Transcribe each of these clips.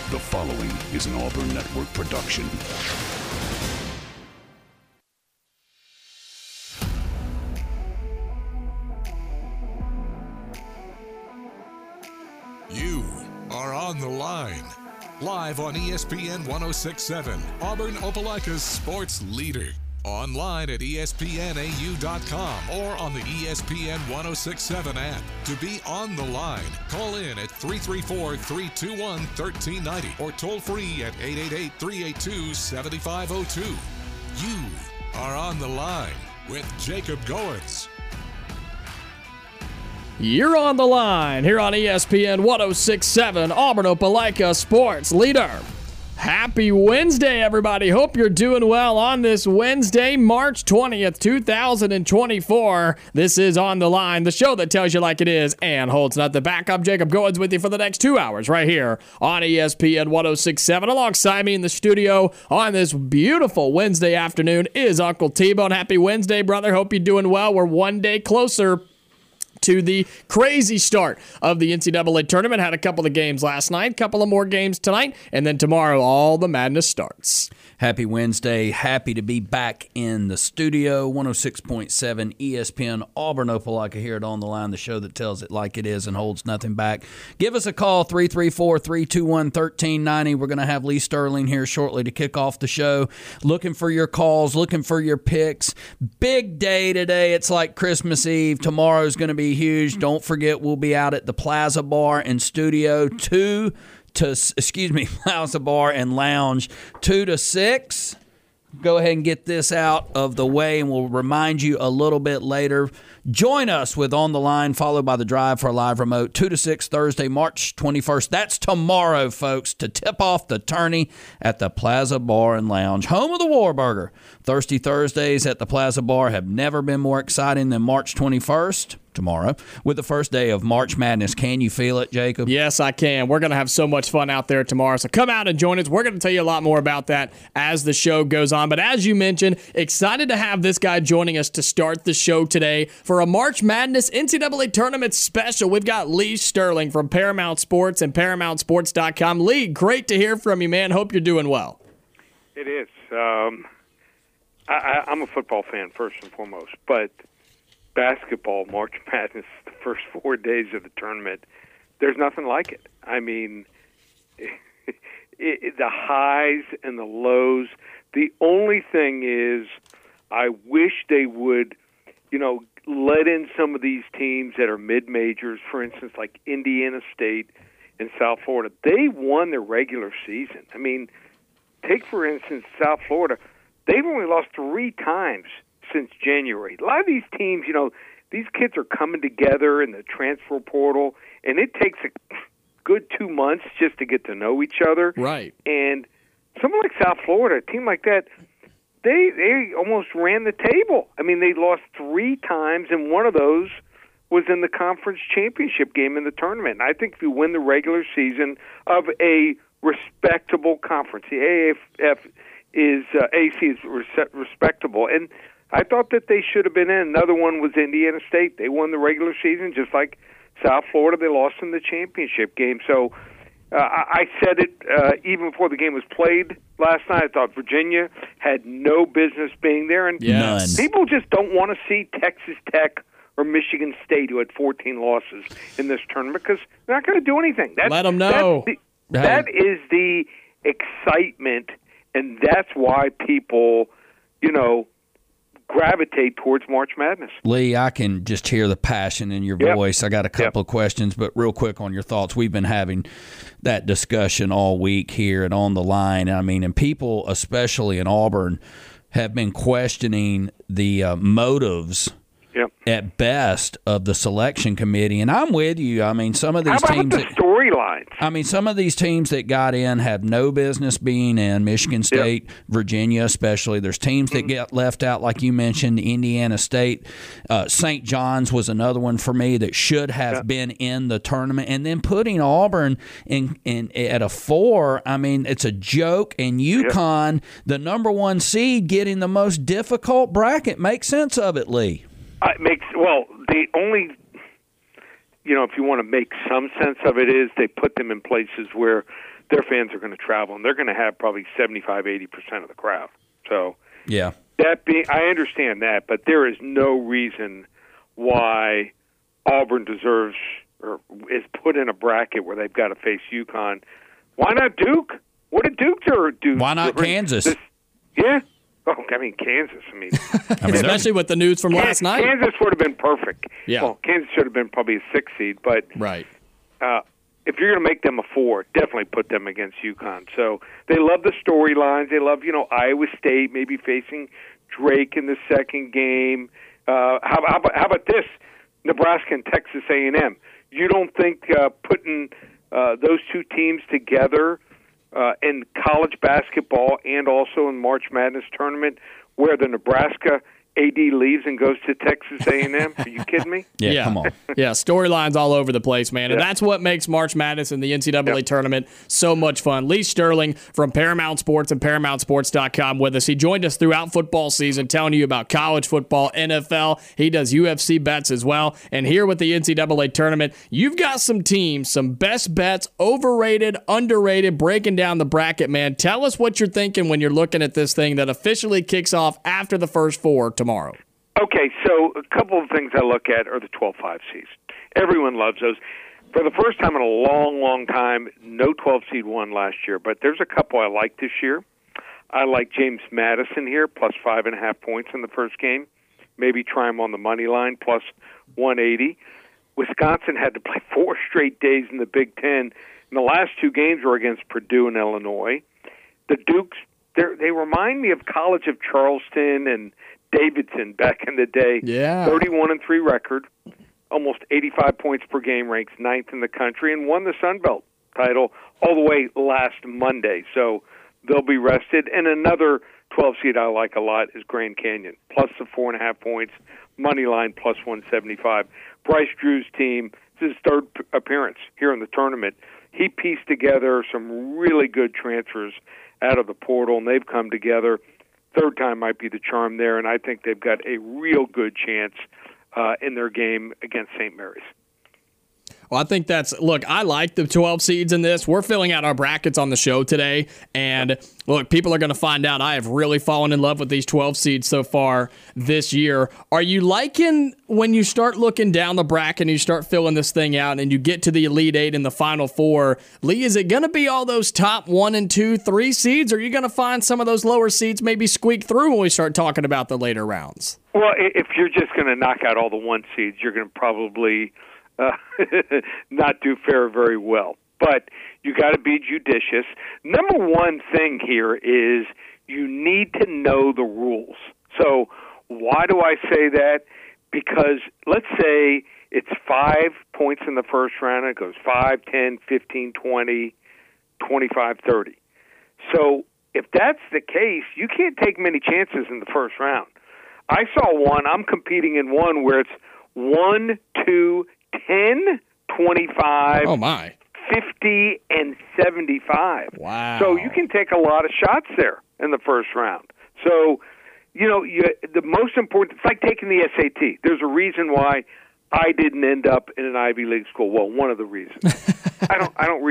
The following is an Auburn Network production. You are on the line. Live on ESPN 1067, Auburn Opelika's sports leader. Online at espnau.com or on the ESPN 1067 app. To be on the line, call in at 334-321-1390 or toll free at 888-382-7502. You are on the line with Jacob Goins. You're on the line here on ESPN 1067, Auburn Opelika sports leader. Happy Wednesday, everybody. Hope you're doing well on this Wednesday, March 20th, 2024. This is On the Line, the show that tells you like it is and holds not the backup. Jacob Goins with you for the next 2 hours right here on ESPN 1067. Alongside me in the studio on this beautiful Wednesday afternoon is Uncle T-Bone. Happy Wednesday, brother. Hope you're doing well. We're one day closer to the crazy start of the NCAA tournament. Had a couple of games last night, couple of more games tonight, and then tomorrow all the madness starts. Happy Wednesday. Happy to be back in the studio. 106.7 ESPN Auburn Opelika here at On the Line, the show that tells it like it is and holds nothing back. Give us a call, 334-321-1390. We're going to have Lee Sterling here shortly to kick off the show. Looking for your calls, looking for your picks. Big day today. It's like Christmas Eve. Tomorrow's going to be huge. Don't forget, we'll be out at the Plaza Bar and Studio Plaza Bar and Lounge 2 to 6. Go ahead and get this out of the way, and we'll remind you a little bit later. Join us with On the Line, followed by The Drive for a live remote, 2 to 6, Thursday, March 21st. That's tomorrow, folks, to tip off the tourney at the Plaza Bar and Lounge, home of the Warburger. Thirsty Thursdays at the Plaza Bar have never been more exciting than March 21st, tomorrow, with the first day of March Madness. Can you feel it, Jacob? Yes, I can. We're going to have so much fun out there tomorrow, so come out and join us. We're going to tell you a lot more about that as the show goes on. But as you mentioned, excited to have this guy joining us to start the show today for a March Madness NCAA Tournament special. We've got Lee Sterling from Paramount Sports and ParamountSports.com. Lee, great to hear from you, man. Hope you're doing well. It is. I'm a football fan, first and foremost, but basketball, March Madness, the first 4 days of the tournament, there's nothing like it. I mean, the highs and the lows. The only thing is I wish they would, let in some of these teams that are mid-majors, for instance, like Indiana State and South Florida. They won their regular season. I mean, take, for instance, South Florida. They've only lost 3 times since January. A lot of these teams, these kids are coming together in the transfer portal, and it takes a good 2 months just to get to know each other. Right. And someone like South Florida, a team like that, they almost ran the table. I mean, they lost 3 times, and one of those was in the conference championship game in the tournament. And I think if you win the regular season of a respectable conference, the AAF is AC is respectable, and I thought that they should have been in. Another one was Indiana State. They won the regular season just like South Florida. They lost in the championship game. So I said it even before the game was played last night. I thought Virginia had no business being there, and None. People just don't want to see Texas Tech or Michigan State, who had 14 losses in this tournament, because they're not going to do anything. Let them know. That is the excitement, and that's why people, gravitate towards March Madness. Lee, I can just hear the passion in your voice. I got a couple of questions, but real quick on your thoughts. We've been having that discussion all week here and On the Line. I mean, and people, especially in Auburn, have been questioning the motives at best of the selection committee. And I'm with you. I mean, some of these teams. How about the storylines? I mean, some of these teams that got in have no business being in. Michigan State, Virginia especially. There's teams that get left out, like you mentioned, Indiana State. St. John's was another one for me that should have been in the tournament. And then putting Auburn in at a 4, I mean, it's a joke. And UConn, the number 1 seed, getting the most difficult bracket. Make sense of it, Lee. The only, if you want to make some sense of it, is they put them in places where their fans are going to travel, and they're going to have probably 75-80% of the crowd. So yeah, I understand that, but there is no reason why Auburn deserves or is put in a bracket where they've got to face UConn. Why not Duke? What did Duke do? Why not Kansas? Yeah. Oh, I mean, Kansas. I mean, especially with the news from last night. Kansas would have been perfect. Yeah. Well, Kansas should have been probably a 6 seed, but right. If you're going to make them a 4, definitely put them against UConn. So they love the storylines. They love, Iowa State maybe facing Drake in the second game. How about this? Nebraska and Texas A&M. You don't think putting those two teams together in college basketball and also in March Madness tournament, where the Nebraska AD leaves and goes to Texas A&M? Are you kidding me? Yeah, come on. Yeah, storylines all over the place, man. And that's what makes March Madness and the NCAA tournament so much fun. Lee Sterling from Paramount Sports and ParamountSports.com with us. He joined us throughout football season telling you about college football, NFL. He does UFC bets as well. And here with the NCAA tournament, you've got some teams, some best bets, overrated, underrated, breaking down the bracket, man. Tell us what you're thinking when you're looking at this thing that officially kicks off after the first 4 tomorrow. Okay, so a couple of things I look at are the 12-5 seeds. Everyone loves those. For the first time in a long, long time, no 12 seed won last year, but there's a couple I like this year. I like James Madison here, plus 5.5 points in the first game. Maybe try him on the money line, plus 180. Wisconsin had to play 4 straight days in the Big Ten, and the last 2 games were against Purdue and Illinois. The Dukes, they remind me of College of Charleston and Davidson back in the day. Yeah. 31-3 record, almost 85 points per game, ranks 9th in the country, and won the Sun Belt title all the way last Monday. So they'll be rested. And another 12 seed I like a lot is Grand Canyon, plus the 4.5 points, money line plus 175. Bryce Drew's team, this is his 3rd appearance here in the tournament. He pieced together some really good transfers out of the portal, and they've come together. 3rd time might be the charm there, and I think they've got a real good chance in their game against St. Mary's. Well, I think look, I like the 12 seeds in this. We're filling out our brackets on the show today, and look, people are going to find out I have really fallen in love with these 12 seeds so far this year. Are you liking when you start looking down the bracket and you start filling this thing out and you get to the Elite 8 and the Final 4, Lee, is it going to be all those top 1 and 2, 3 seeds, or are you going to find some of those lower seeds maybe squeak through when we start talking about the later rounds? Well, if you're just going to knock out all the 1 seeds, you're going to probably not do very well. But you got to be judicious. Number one thing here is you need to know the rules. So why do I say that? Because let's say it's 5 points in the first round. It goes 5, 10, 15, 20, 25, 30. So if that's the case, you can't take many chances in the first round. I saw one. I'm competing in one where it's 1, 2, 10, 25, oh my, 50, and 75. Wow. So you can take a lot of shots there in the first round. So, the most important, it's like taking the SAT. There's a reason why I didn't end up in an Ivy League school. Well, one of the reasons. I don't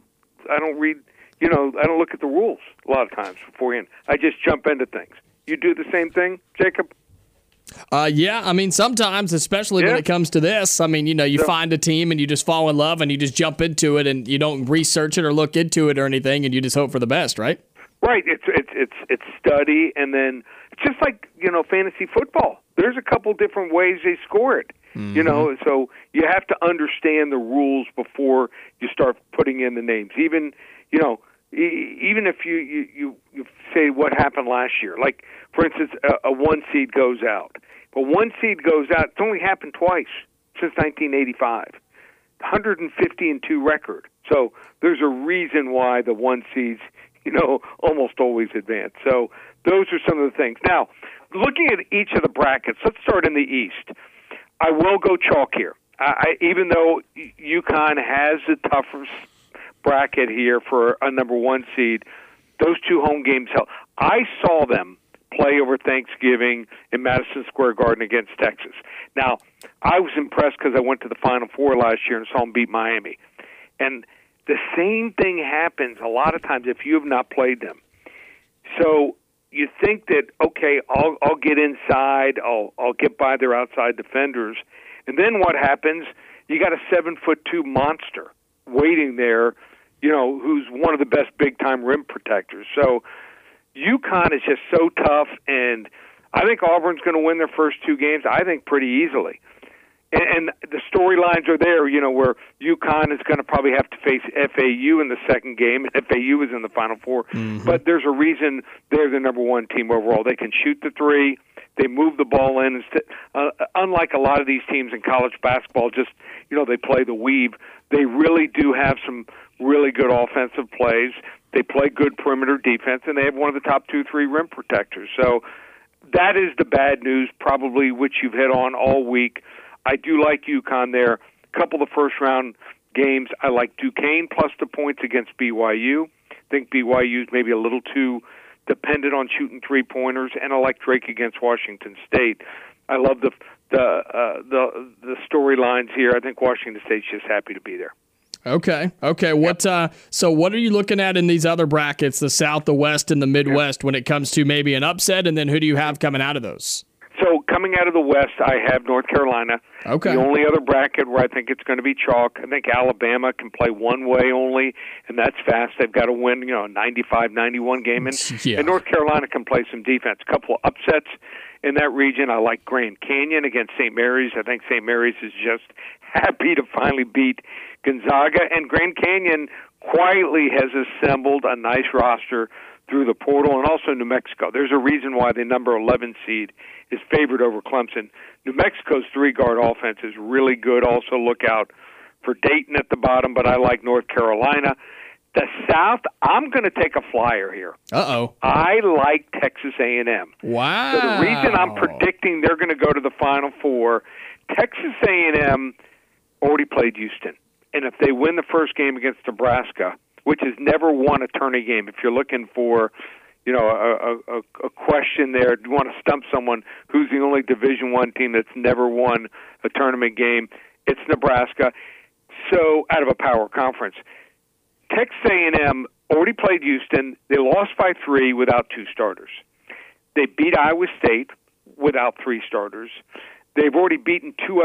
look at the rules a lot of times beforehand. I just jump into things. You do the same thing, Jacob? Yeah, I mean, sometimes, especially when it comes to this, I mean, you find a team and you just fall in love and you just jump into it and you don't research it or look into it or anything and you just hope for the best, right? Right. It's study, and then it's just like, fantasy football. There's a couple different ways they score it, so you have to understand the rules before you start putting in the names. Even if you say what happened last year, like, for instance, a 1 seed goes out. But 1 seed goes out, it's only happened twice since 1985. 150-2 record. So there's a reason why the 1 seeds, almost always advance. So those are some of the things. Now, looking at each of the brackets, let's start in the East. I will go chalk here. Even though UConn has the toughest bracket here for a number 1 seed, those 2 home games held. I saw them play over Thanksgiving in Madison Square Garden against Texas. Now, I was impressed because I went to the Final Four last year and saw them beat Miami. And the same thing happens a lot of times if you have not played them. So you think that, okay, I'll get inside, I'll get by their outside defenders, and then what happens? You got a 7'2" monster waiting there, who's one of the best big-time rim protectors. So UConn is just so tough, and I think Auburn's going to win their first two games, I think, pretty easily. And the storylines are there, where UConn is going to probably have to face FAU in the second game. FAU is in the Final Four. Mm-hmm. But there's a reason they're the number one team overall. They can shoot the three. They move the ball in. Unlike a lot of these teams in college basketball, just, they play the weave. They really do have some really good offensive plays. They play good perimeter defense, and they have one of the top 2-3 rim protectors. So that is the bad news, probably, which you've hit on all week. I do like UConn there. A couple of the first-round games, I like Duquesne plus the points against BYU. I think BYU is maybe a little too dependent on shooting three-pointers, and I like Drake against Washington State. I love the storylines here. I think Washington State's just happy to be there. Okay. So what are you looking at in these other brackets, the South, the West, and the Midwest, when it comes to maybe an upset, and then who do you have coming out of those? So coming out of the West, I have North Carolina. Okay. The only other bracket where I think it's going to be chalk, I think Alabama can play one way only, and that's fast. They've got to win, a 95-91 game. And North Carolina can play some defense. A couple of upsets in that region. I like Grand Canyon against St. Mary's. I think St. Mary's is just happy to finally beat Gonzaga. And Grand Canyon quietly has assembled a nice roster through the portal, and also New Mexico. There's a reason why the number 11 seed is favored over Clemson. New Mexico's three-guard offense is really good. Also look out for Dayton at the bottom, but I like North Carolina. The South, I'm going to take a flyer here. Uh-oh. I like Texas A&M. Wow. So the reason I'm predicting they're going to go to the Final Four, Texas A&M already played Houston. And if they win the first game against Nebraska, which has never won a tourney game, if you're looking for, a question there, do you want to stump someone who's the only Division I team that's never won a tournament game, it's Nebraska. So out of a power conference. Texas A&M already played Houston. They lost by 3 without 2 starters. They beat Iowa State without 3 starters. They've already beaten two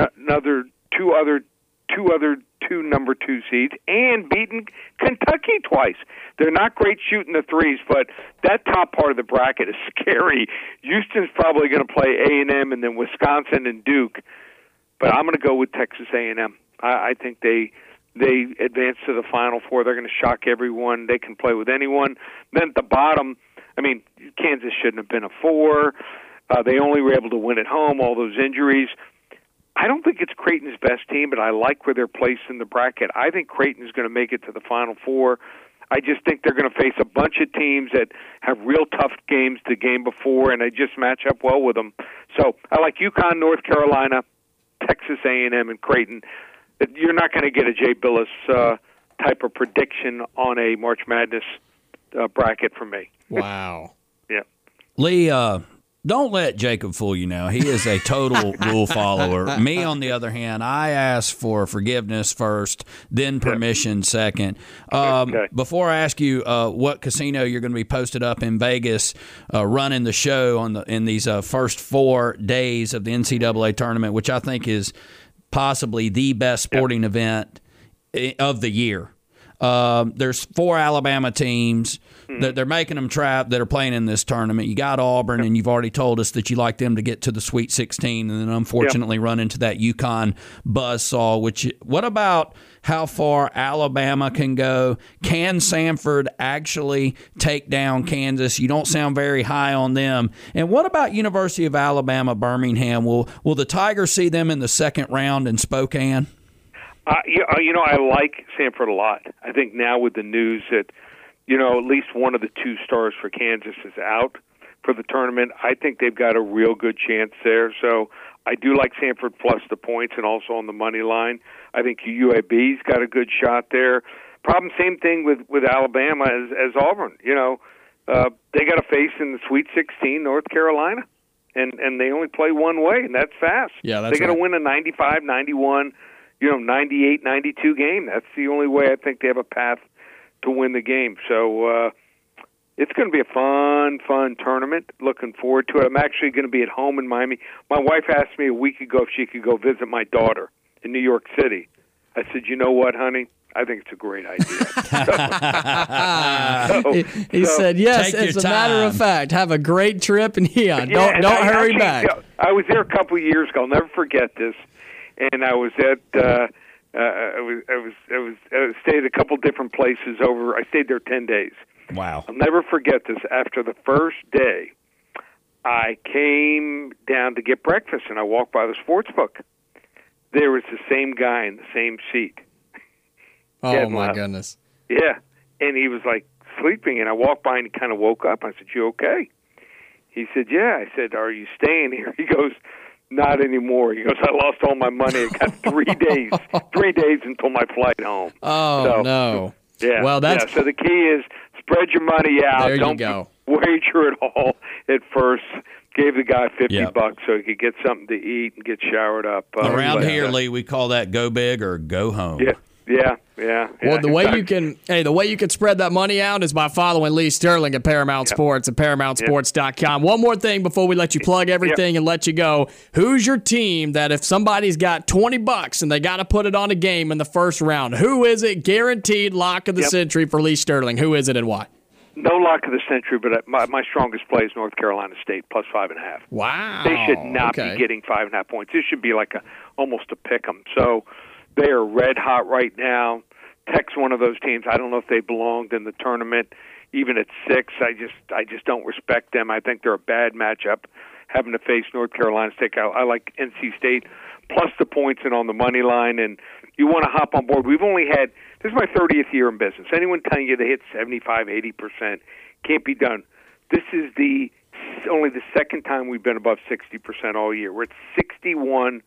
number 2 seeds and beaten Kentucky twice. They're not great shooting the threes, but that top part of the bracket is scary. Houston's probably going to play A&M and then Wisconsin and Duke, but I'm going to go with Texas A&M. I think they advance to the Final Four. They're going to shock everyone. They can play with anyone. Then at the bottom, Kansas shouldn't have been a 4. They only were able to win at home, all those injuries. I don't think it's Creighton's best team, but I like where they're placed in the bracket. I think Creighton's going to make it to the Final Four. I just think they're going to face a bunch of teams that have real tough games the game before, and they just match up well with them. So I like UConn, North Carolina, Texas A&M, and Creighton. You're not going to get a Jay Billis type of prediction on a March Madness bracket from me. Wow. Yeah. Lee, don't let Jacob fool you now. He is a total rule follower. Me, on the other hand, I ask for forgiveness first, then permission second. Okay. Before I ask you what casino you're going to be posted up in Vegas running the show in these first 4 days of the NCAA tournament, which I think is possibly the best sporting event of the year. There's 4 Alabama teams that they're making them trap that are playing in this tournament. You got Auburn, and you've already told us that you like them to get to the Sweet 16, and then unfortunately run into that UConn buzzsaw. What about how far Alabama can go? Can Samford actually take down Kansas? You don't sound very high on them. And what about University of Alabama, Birmingham? Will the Tigers see them in the second round in Spokane? I like Samford a lot. I think now with the news that, at least one of the 2 stars for Kansas is out for the tournament, I think they've got a real good chance there. So I do like Samford plus the points and also on the money line. I think UAB's got a good shot there. Same thing with Alabama as Auburn. They got to face in the Sweet 16 North Carolina, and they only play one way, and that's fast. Yeah, that's They got to right. win a 95-91. 98, 92 game. That's the only way I think they have a path to win the game. So it's going to be a fun tournament. Looking forward to it. I'm actually going to be at home in Miami. My wife asked me a week ago if she could go visit my daughter in New York City. I said, you know what, honey? I think it's a great idea. He said, yes, as a matter of fact, have a great trip, and don't hurry back. I was there a couple of years ago. I'll never forget this. And I was at I stayed at a couple different places over. I stayed there 10 days. Wow. I'll never forget this. After the first day, I came down to get breakfast, and I walked by the sports book. There was the same guy in the same seat. Oh, my goodness. Yeah. And he was like sleeping, and I walked by, and he kind of woke up. I said, you okay? He said, yeah. I said, are you staying here? He goes, not anymore. He goes, I lost all my money. I got 3 days, 3 days until my flight home. Oh, no. Yeah. Well, that's... So the key is spread your money out. There you Don't go. wager it all at first. Gave the guy $50 so he could get something to eat and get showered up. Around here, Lee, we call that go big or go home. Yeah. Well, the way you can spread that money out is by following Lee Sterling at Paramount Sports at ParamountSports.com. One more thing before we let you plug everything and let you go. Who's your team that if somebody's got $20 and they got to put it on a game in the first round, who is it? Guaranteed lock of the century for Lee Sterling. Who is it and why? No lock of the century, but my strongest play is North Carolina State plus 5.5. Wow. They should not be getting 5.5 points. This should be like almost a pick 'em. So they are red hot right now. Tech's one of those teams. I don't know if they belonged in the tournament, even at 6. I just don't respect them. I think they're a bad matchup having to face North Carolina State. I like NC State plus the points and on the money line, and you want to hop on board. We've only had, this is my 30th year in business. Anyone telling you they hit 75, 80% can't be done. This is only the second time we've been above 60% all year. We're at 61.3%.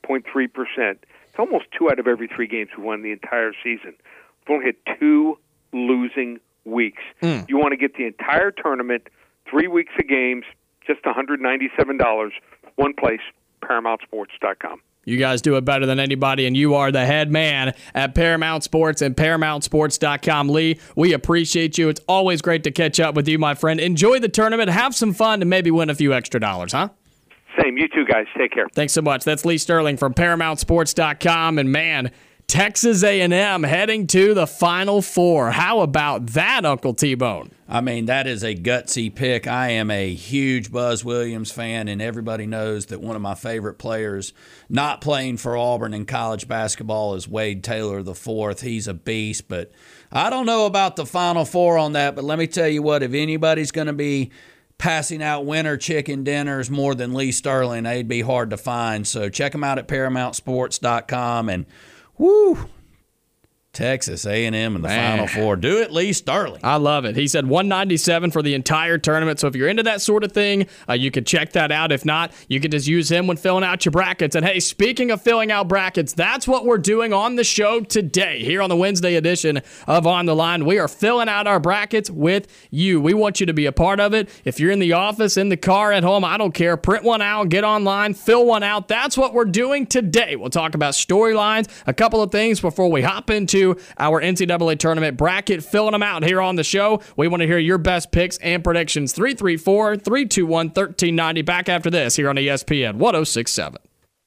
It's almost 2 out of every 3 games we won the entire season. We've only had 2 losing weeks. You want to get the entire tournament, 3 weeks of games, just $197, one place, ParamountSports.com. You guys do it better than anybody, and you are the head man at Paramount Sports and ParamountSports.com. Lee, we appreciate you. It's always great to catch up with you, my friend. Enjoy the tournament, have some fun, and maybe win a few extra dollars, huh? Same. You too, guys. Take care. Thanks so much. That's Lee Sterling from ParamountSports.com, and man, Texas A&M heading to the Final Four. How about that, Uncle T-Bone? I mean, that is a gutsy pick. I am a huge Buzz Williams fan, and everybody knows that one of my favorite players not playing for Auburn in college basketball is Wade Taylor IV. He's a beast, but I don't know about the Final Four on that, but let me tell you what, if anybody's going to be passing out winter chicken dinners more than Lee Sterling, they'd be hard to find. So check him out at ParamountSports.com, and woo! Texas A&M in the Final Four. Do it, Lee Sterling. I love it. He said 197 for the entire tournament. So if you're into that sort of thing, you can check that out. If not, you can just use him when filling out your brackets. And hey, speaking of filling out brackets, that's what we're doing on the show today. Here on the Wednesday edition of On the Line, we are filling out our brackets with you. We want you to be a part of it. If you're in the office, in the car, at home, I don't care. Print one out, get online, fill one out. That's what we're doing today. We'll talk about storylines, a couple of things before we hop into our NCAA tournament bracket, filling them out here on the show. We want to hear your best picks and predictions. 334-321-1390. Back after this here on ESPN 106.7.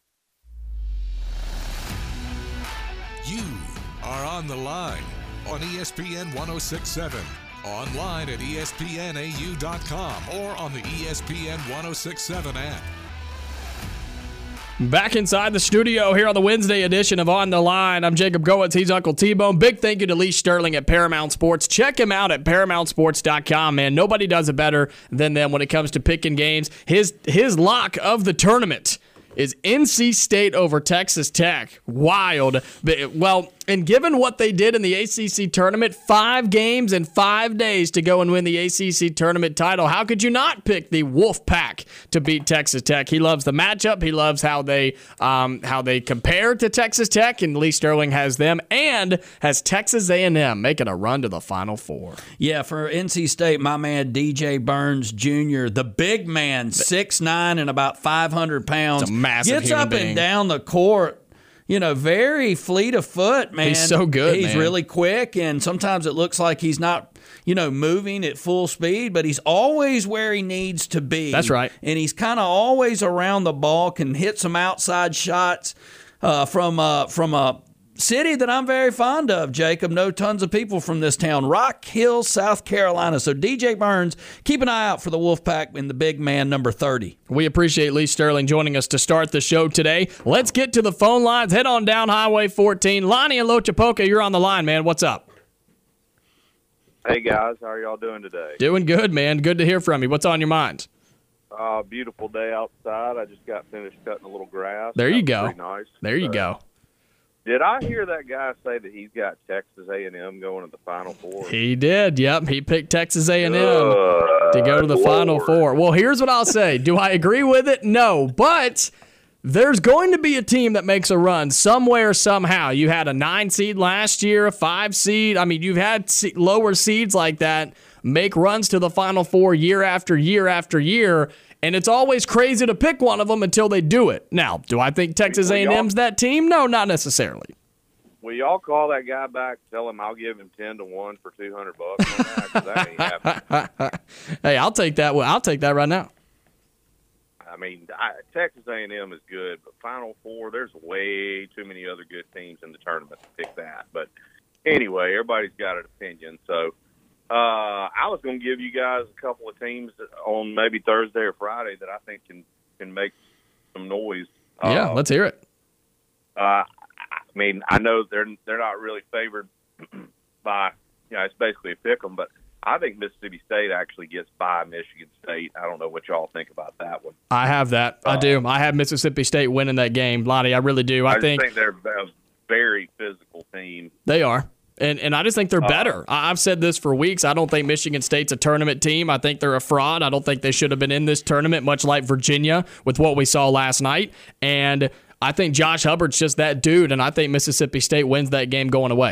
You are on the line on ESPN 106.7. Online at ESPNAU.com or on the ESPN 106.7 app. Back inside the studio here on the Wednesday edition of On the Line. I'm Jacob Goetz. He's Uncle T-Bone. Big thank you to Lee Sterling at Paramount Sports. Check him out at ParamountSports.com, man. Nobody does it better than them when it comes to picking games. His lock of the tournament is NC State over Texas Tech. Wild. Well, and given what they did in the ACC tournament, 5 games in 5 days to go and win the ACC tournament title, how could you not pick the Wolf Pack to beat Texas Tech? He loves the matchup. He loves how they compare to Texas Tech, and Lee Sterling has them and has Texas A&M making a run to the Final Four. Yeah, for NC State, my man DJ Burns Jr., the big man, 6'9" and about 500 pounds, it's a massive gets human up being. and down the court. very fleet of foot, man. He's so good, He's man. really quick, and sometimes it looks like he's not, moving at full speed, but he's always where he needs to be. That's right. And he's kind of always around the ball, can hit some outside shots from a city that I'm very fond of, Jacob. Know tons of people from this town, Rock Hill, South Carolina. So DJ Burns, keep an eye out for the Wolfpack in the big man number 30. We appreciate Lee Sterling joining us to start the show today. Let's get to the phone lines. Head on down Highway 14. Lonnie and Lochapoka, you're on the line, man. What's up? Hey, guys. How are y'all doing today? Doing good, man. Good to hear from you. What's on your mind? Beautiful day outside. I just got finished cutting a little grass. There you That was go. pretty nice. There you go. Did I hear that guy say that he's got Texas A&M going to the Final Four? He did. Yep. He picked Texas A&M to go to the Final Four. Well, here's what I'll say. Do I agree with it? No. But there's going to be a team that makes a run somewhere, somehow. You had a 9 seed last year, a 5 seed. I mean, you've had lower seeds like that make runs to the Final Four year after year after year. And it's always crazy to pick one of them until they do it. Now, do I think Texas A&M's that team? No, not necessarily. Will y'all call that guy back, tell him I'll give him 10-1 for $200 on that? 'Cause that ain't happening. Hey, I'll take that. I'll take that right now. I mean, Texas A&M is good, but Final Four, there's way too many other good teams in the tournament to pick that. But anyway, everybody's got an opinion. So I was going to give you guys a couple of teams on maybe Thursday or Friday that I think can make some noise. Yeah, let's hear it. I mean, I know they're not really favored by, it's basically a pick 'em, but I think Mississippi State actually gets by Michigan State. I don't know what y'all think about that one. I have that. I do. I have Mississippi State winning that game, Lonnie. I really do. I think they're a very physical team. They are. And I just think they're better. I've said this for weeks. I don't think Michigan State's a tournament team. I think they're a fraud. I don't think they should have been in this tournament, much like Virginia with what we saw last night. And I think Josh Hubbard's just that dude, and I think Mississippi State wins that game going away.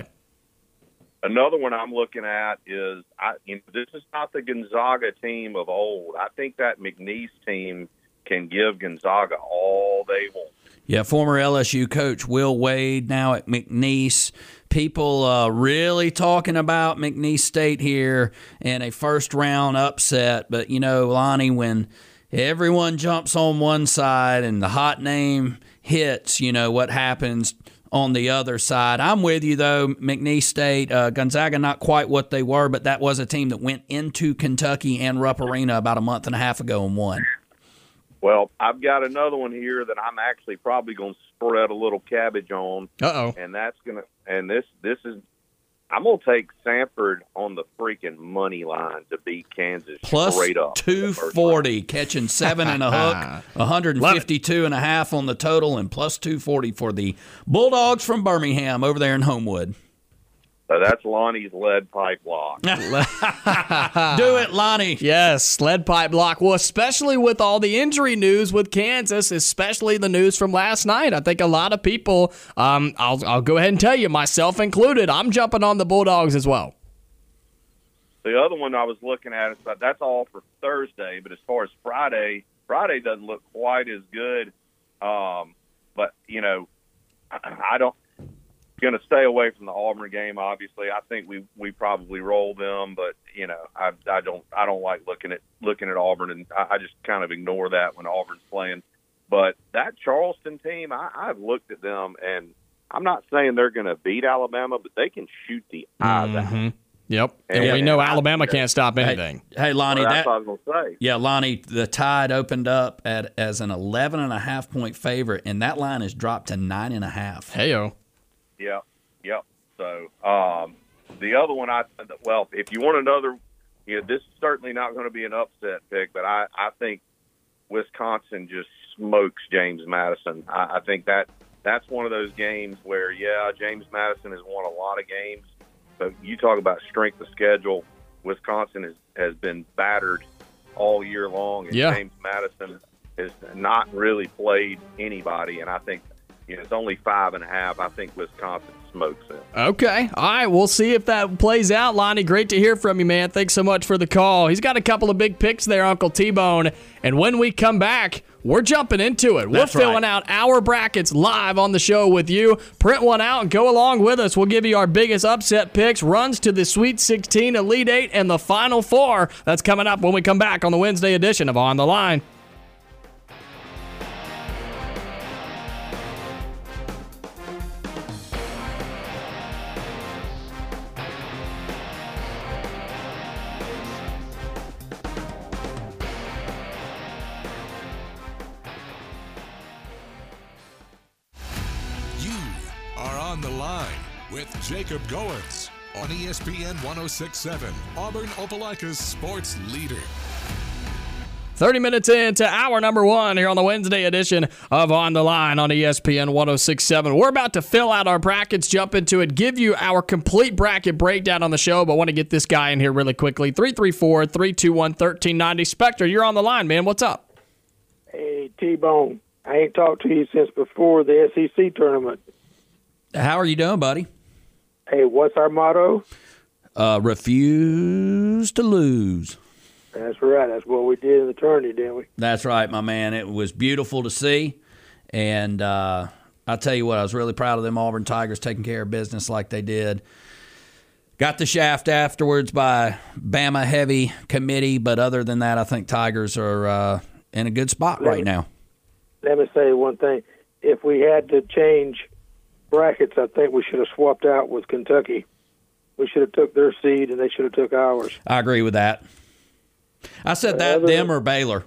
Another one I'm looking at is, this is not the Gonzaga team of old. I think that McNeese team can give Gonzaga all they want. Yeah, former LSU coach Will Wade now at McNeese. People really talking about McNeese State here and a first-round upset. But, Lonnie, when everyone jumps on one side and the hot name hits, what happens on the other side. I'm with you, though. McNeese State, Gonzaga, not quite what they were, but that was a team that went into Kentucky and Rupp Arena about a month and a half ago and won. Well, I've got another one here that I'm actually probably going to spread a little cabbage on. Uh-oh. And that's going to – and this is – I'm going to take Samford on the freaking money line to beat Kansas plus straight up. 240, catching 7 and a hook, 152.5 on the total, and plus 240 for the Bulldogs from Birmingham over there in Homewood. So that's Lonnie's lead pipe lock. Do it, Lonnie. Yes, lead pipe block. Well, especially with all the injury news with Kansas, especially the news from last night. I think a lot of people, I'll go ahead and tell you, myself included, I'm jumping on the Bulldogs as well. The other one I was looking at, that's all for Thursday, but as far as Friday doesn't look quite as good. But, I don't. Going to stay away from the Auburn game. Obviously, I think we probably roll them, but I don't like looking at Auburn, and I just kind of ignore that when Auburn's playing. But that Charleston team, I've looked at them, and I'm not saying they're going to beat Alabama, but they can shoot the eyes out. Yep, and we know Alabama can't stop anything. Hey, Lonnie, that's what I was going to say. Yeah, Lonnie, the Tide opened up as an 11.5 point favorite, and that line has dropped to 9.5. Hey-o. Yep. So the other one, if you want another, this is certainly not going to be an upset pick, but I think Wisconsin just smokes James Madison. I think that's one of those games where, James Madison has won a lot of games. So you talk about strength of schedule. Wisconsin has been battered all year long, and James Madison has not really played anybody, and I think it's only 5.5. I think Wisconsin smokes it. Okay. All right. We'll see if that plays out. Lonnie, great to hear from you, man. Thanks so much for the call. He's got a couple of big picks there, Uncle T-Bone. And when we come back, we're jumping into it. We're filling out our brackets live on the show with you. Print one out and go along with us. We'll give you our biggest upset picks, runs to the Sweet 16, Elite 8, and the Final Four. That's coming up when we come back on the Wednesday edition of On the Line. On the Line with Jacob Goins on ESPN 106.7, Auburn Opelika's sports leader. 30 minutes into hour number one here on the Wednesday edition of On the Line on ESPN 106.7. We're about to fill out our brackets, jump into it, give you our complete bracket breakdown on the show, but want to get this guy in here really quickly. 334-321-1390. Spectre, you're on the line, man. What's up? Hey, T-Bone. I ain't talked to you since before the SEC tournament. How are you doing, buddy? Hey, what's our motto? Refuse to lose. That's right. That's what we did in the tournament, didn't we? That's right, my man. It was beautiful to see. And I'll tell you what, I was really proud of them Auburn Tigers taking care of business like they did. Got the shaft afterwards by Bama heavy committee, but other than that, I think Tigers are in a good spot right now. Let me say one thing. If we had to change brackets, I think we should have swapped out with Kentucky. We should have took their seed and they should have took ours. I agree with that. I said that them or Baylor.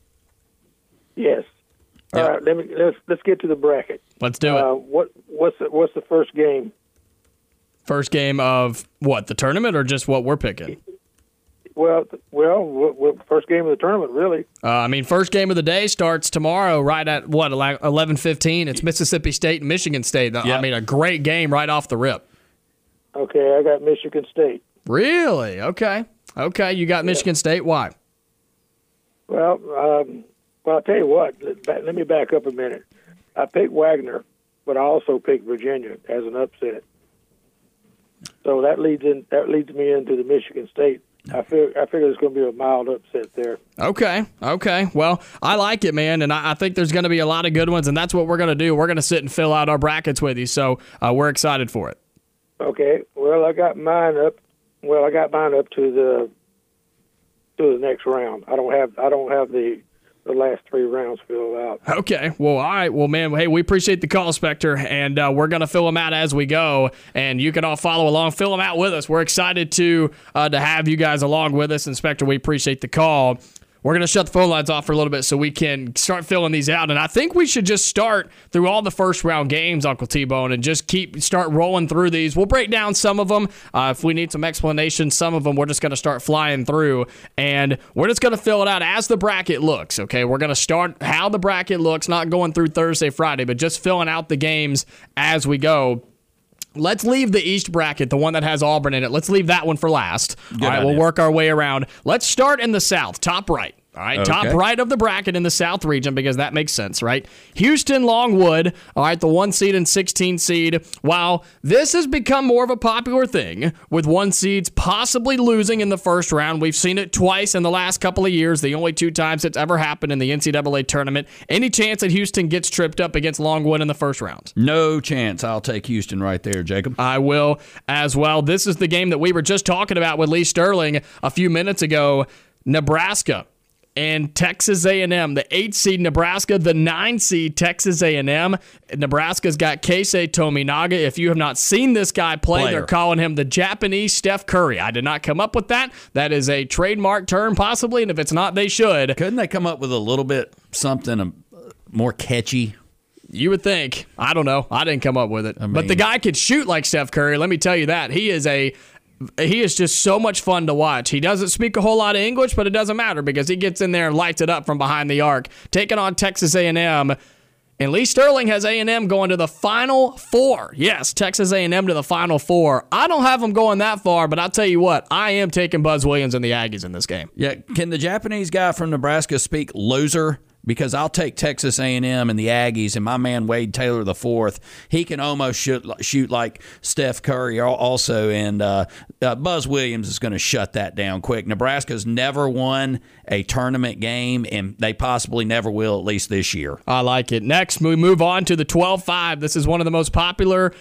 Yes. Yep. All right. Let's get to the bracket. Let's do it. What's the first game? First game of what, the tournament, or just what we're picking? Well, first game of the tournament, really. First game of the day starts tomorrow, right at, 11:15? It's Mississippi State and Michigan State. Yep. A great game right off the rip. Okay, I got Michigan State. Really? Okay, you got Michigan State. Why? Well, I'll tell you what. Let me back up a minute. I picked Wagner, but I also picked Virginia as an upset. So that leads me into the Michigan State. I figure there's going to be a mild upset there. Okay. Well, I like it, man, and I think there's going to be a lot of good ones, and that's what we're going to do. We're going to sit and fill out our brackets with you, so we're excited for it. Okay. Well, I got mine up. Well, I got mine up to the next round. I don't have the last three rounds filled out. Okay. Well, all right. Well, man, hey, we appreciate the call, Spectre, and we're going to fill them out as we go, and you can all follow along, fill them out with us. We're excited to have you guys along with us, and Spectre, we appreciate the call. We're going to shut the phone lines off for a little bit so we can start filling these out. And I think we should just start through all the first-round games, Uncle T-Bone, and just start rolling through these. We'll break down some of them. If we need some explanation, some of them we're just going to start flying through. And we're just going to fill it out as the bracket looks, okay? We're going to start how the bracket looks, not going through Thursday, Friday, but just filling out the games as we go. Let's leave the East bracket, the one that has Auburn in it. Let's leave that one for last. All right, we'll work our way around. Let's start in the South, top right. All right, okay. Top right of the bracket in the South region, because that makes sense, right? Houston Longwood, all right, the 1 seed and 16 seed. While this has become more of a popular thing, with 1 seeds possibly losing in the first round. We've seen it twice in the last couple of years, the only 2 times it's ever happened in the NCAA tournament. Any chance that Houston gets tripped up against Longwood in the first round? No chance. I'll take Houston right there, Jacob. I will as well. This is the game that we were just talking about with Lee Sterling a few minutes ago. Nebraska and Texas A&M, the 8 seed Nebraska, the 9 seed Texas A&M. Nebraska's got Keisei Tominaga. If you have not seen this guy play, they're calling him the Japanese Steph Curry. I did not come up with that. That is a trademark term, possibly, and if it's not, they should. Couldn't they come up with a little bit something more catchy? You would think. I don't know. I didn't come up with it. But the guy could shoot like Steph Curry. Let me tell you that. He is just so much fun to watch. He doesn't speak a whole lot of English, but it doesn't matter because he gets in there and lights it up from behind the arc. Taking on Texas A&M. And Lee Sterling has A&M going to the Final Four. Yes, Texas A&M to the Final Four. I don't have them going that far, but I'll tell you what, I am taking Buzz Williams and the Aggies in this game. Yeah, can the Japanese guy from Nebraska speak loser because I'll take Texas A&M and the Aggies, and my man Wade Taylor IV. He can almost shoot like Steph Curry also, and Buzz Williams is going to shut that down quick. Nebraska's never won a tournament game, and they possibly never will, at least this year. I like it. Next, we move on to the 12-5. This is one of the most popular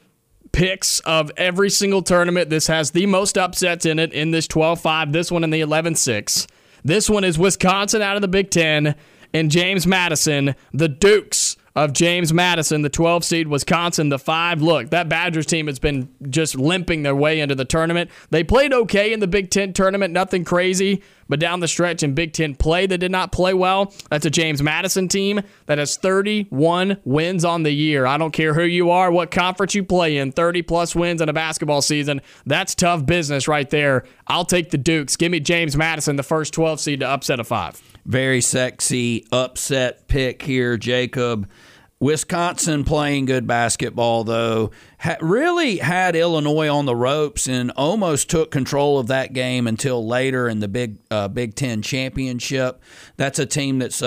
picks of every single tournament. This has the most upsets in it in this 12-5. This one in the 11-6. This one is Wisconsin out of the Big Ten and James Madison, the Dukes of James Madison, the 12 seed, Wisconsin, the 5. Look, that Badgers team has been just limping their way into the tournament. They played okay in the Big Ten tournament, nothing crazy, but down the stretch in Big Ten play, they did not play well. That's a James Madison team that has 31 wins on the year. I don't care who you are, what conference you play in, 30-plus wins in a basketball season. That's tough business right there. I'll take the Dukes. Give me James Madison, the first 12 seed, to upset a 5. Very sexy upset pick here, Jacob. Wisconsin playing good basketball, though, really had Illinois on the ropes and almost took control of that game until later in the Big Ten championship. That's a team that's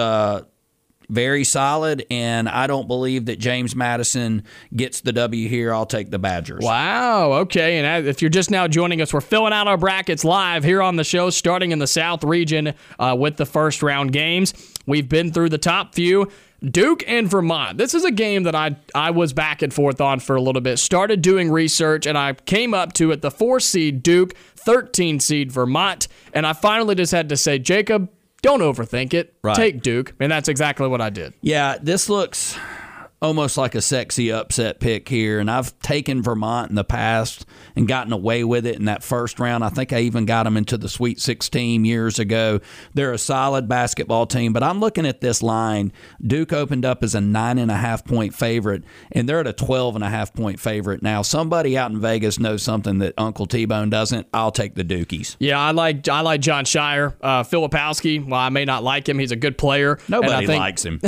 very solid, and I don't believe that James Madison gets the W here. I'll take the Badgers. Wow, okay. And if you're just now joining us, we're filling out our brackets live here on the show, starting in the South region with the first round games. We've been through the top few. Duke and Vermont. This is a game that I was back and forth on for a little bit. Started doing research, and I came up to it, the 4 seed Duke, 13 seed Vermont, and I finally just had to say, Jacob, don't overthink it. Right. Take Duke, and that's exactly what I did. Yeah, this looks almost like a sexy upset pick here, and I've taken Vermont in the past and gotten away with it in that first round. I think I even got them into the Sweet 16 years ago. They're a solid basketball team, but I'm looking at this line. Duke opened up as a 9.5-point favorite, and they're at a 12.5-point favorite. Now, somebody out in Vegas knows something that Uncle T-Bone doesn't. I'll take the Dukies. Yeah, I like John Shire. Filipowski, well, I may not like him. He's a good player. Nobody likes him.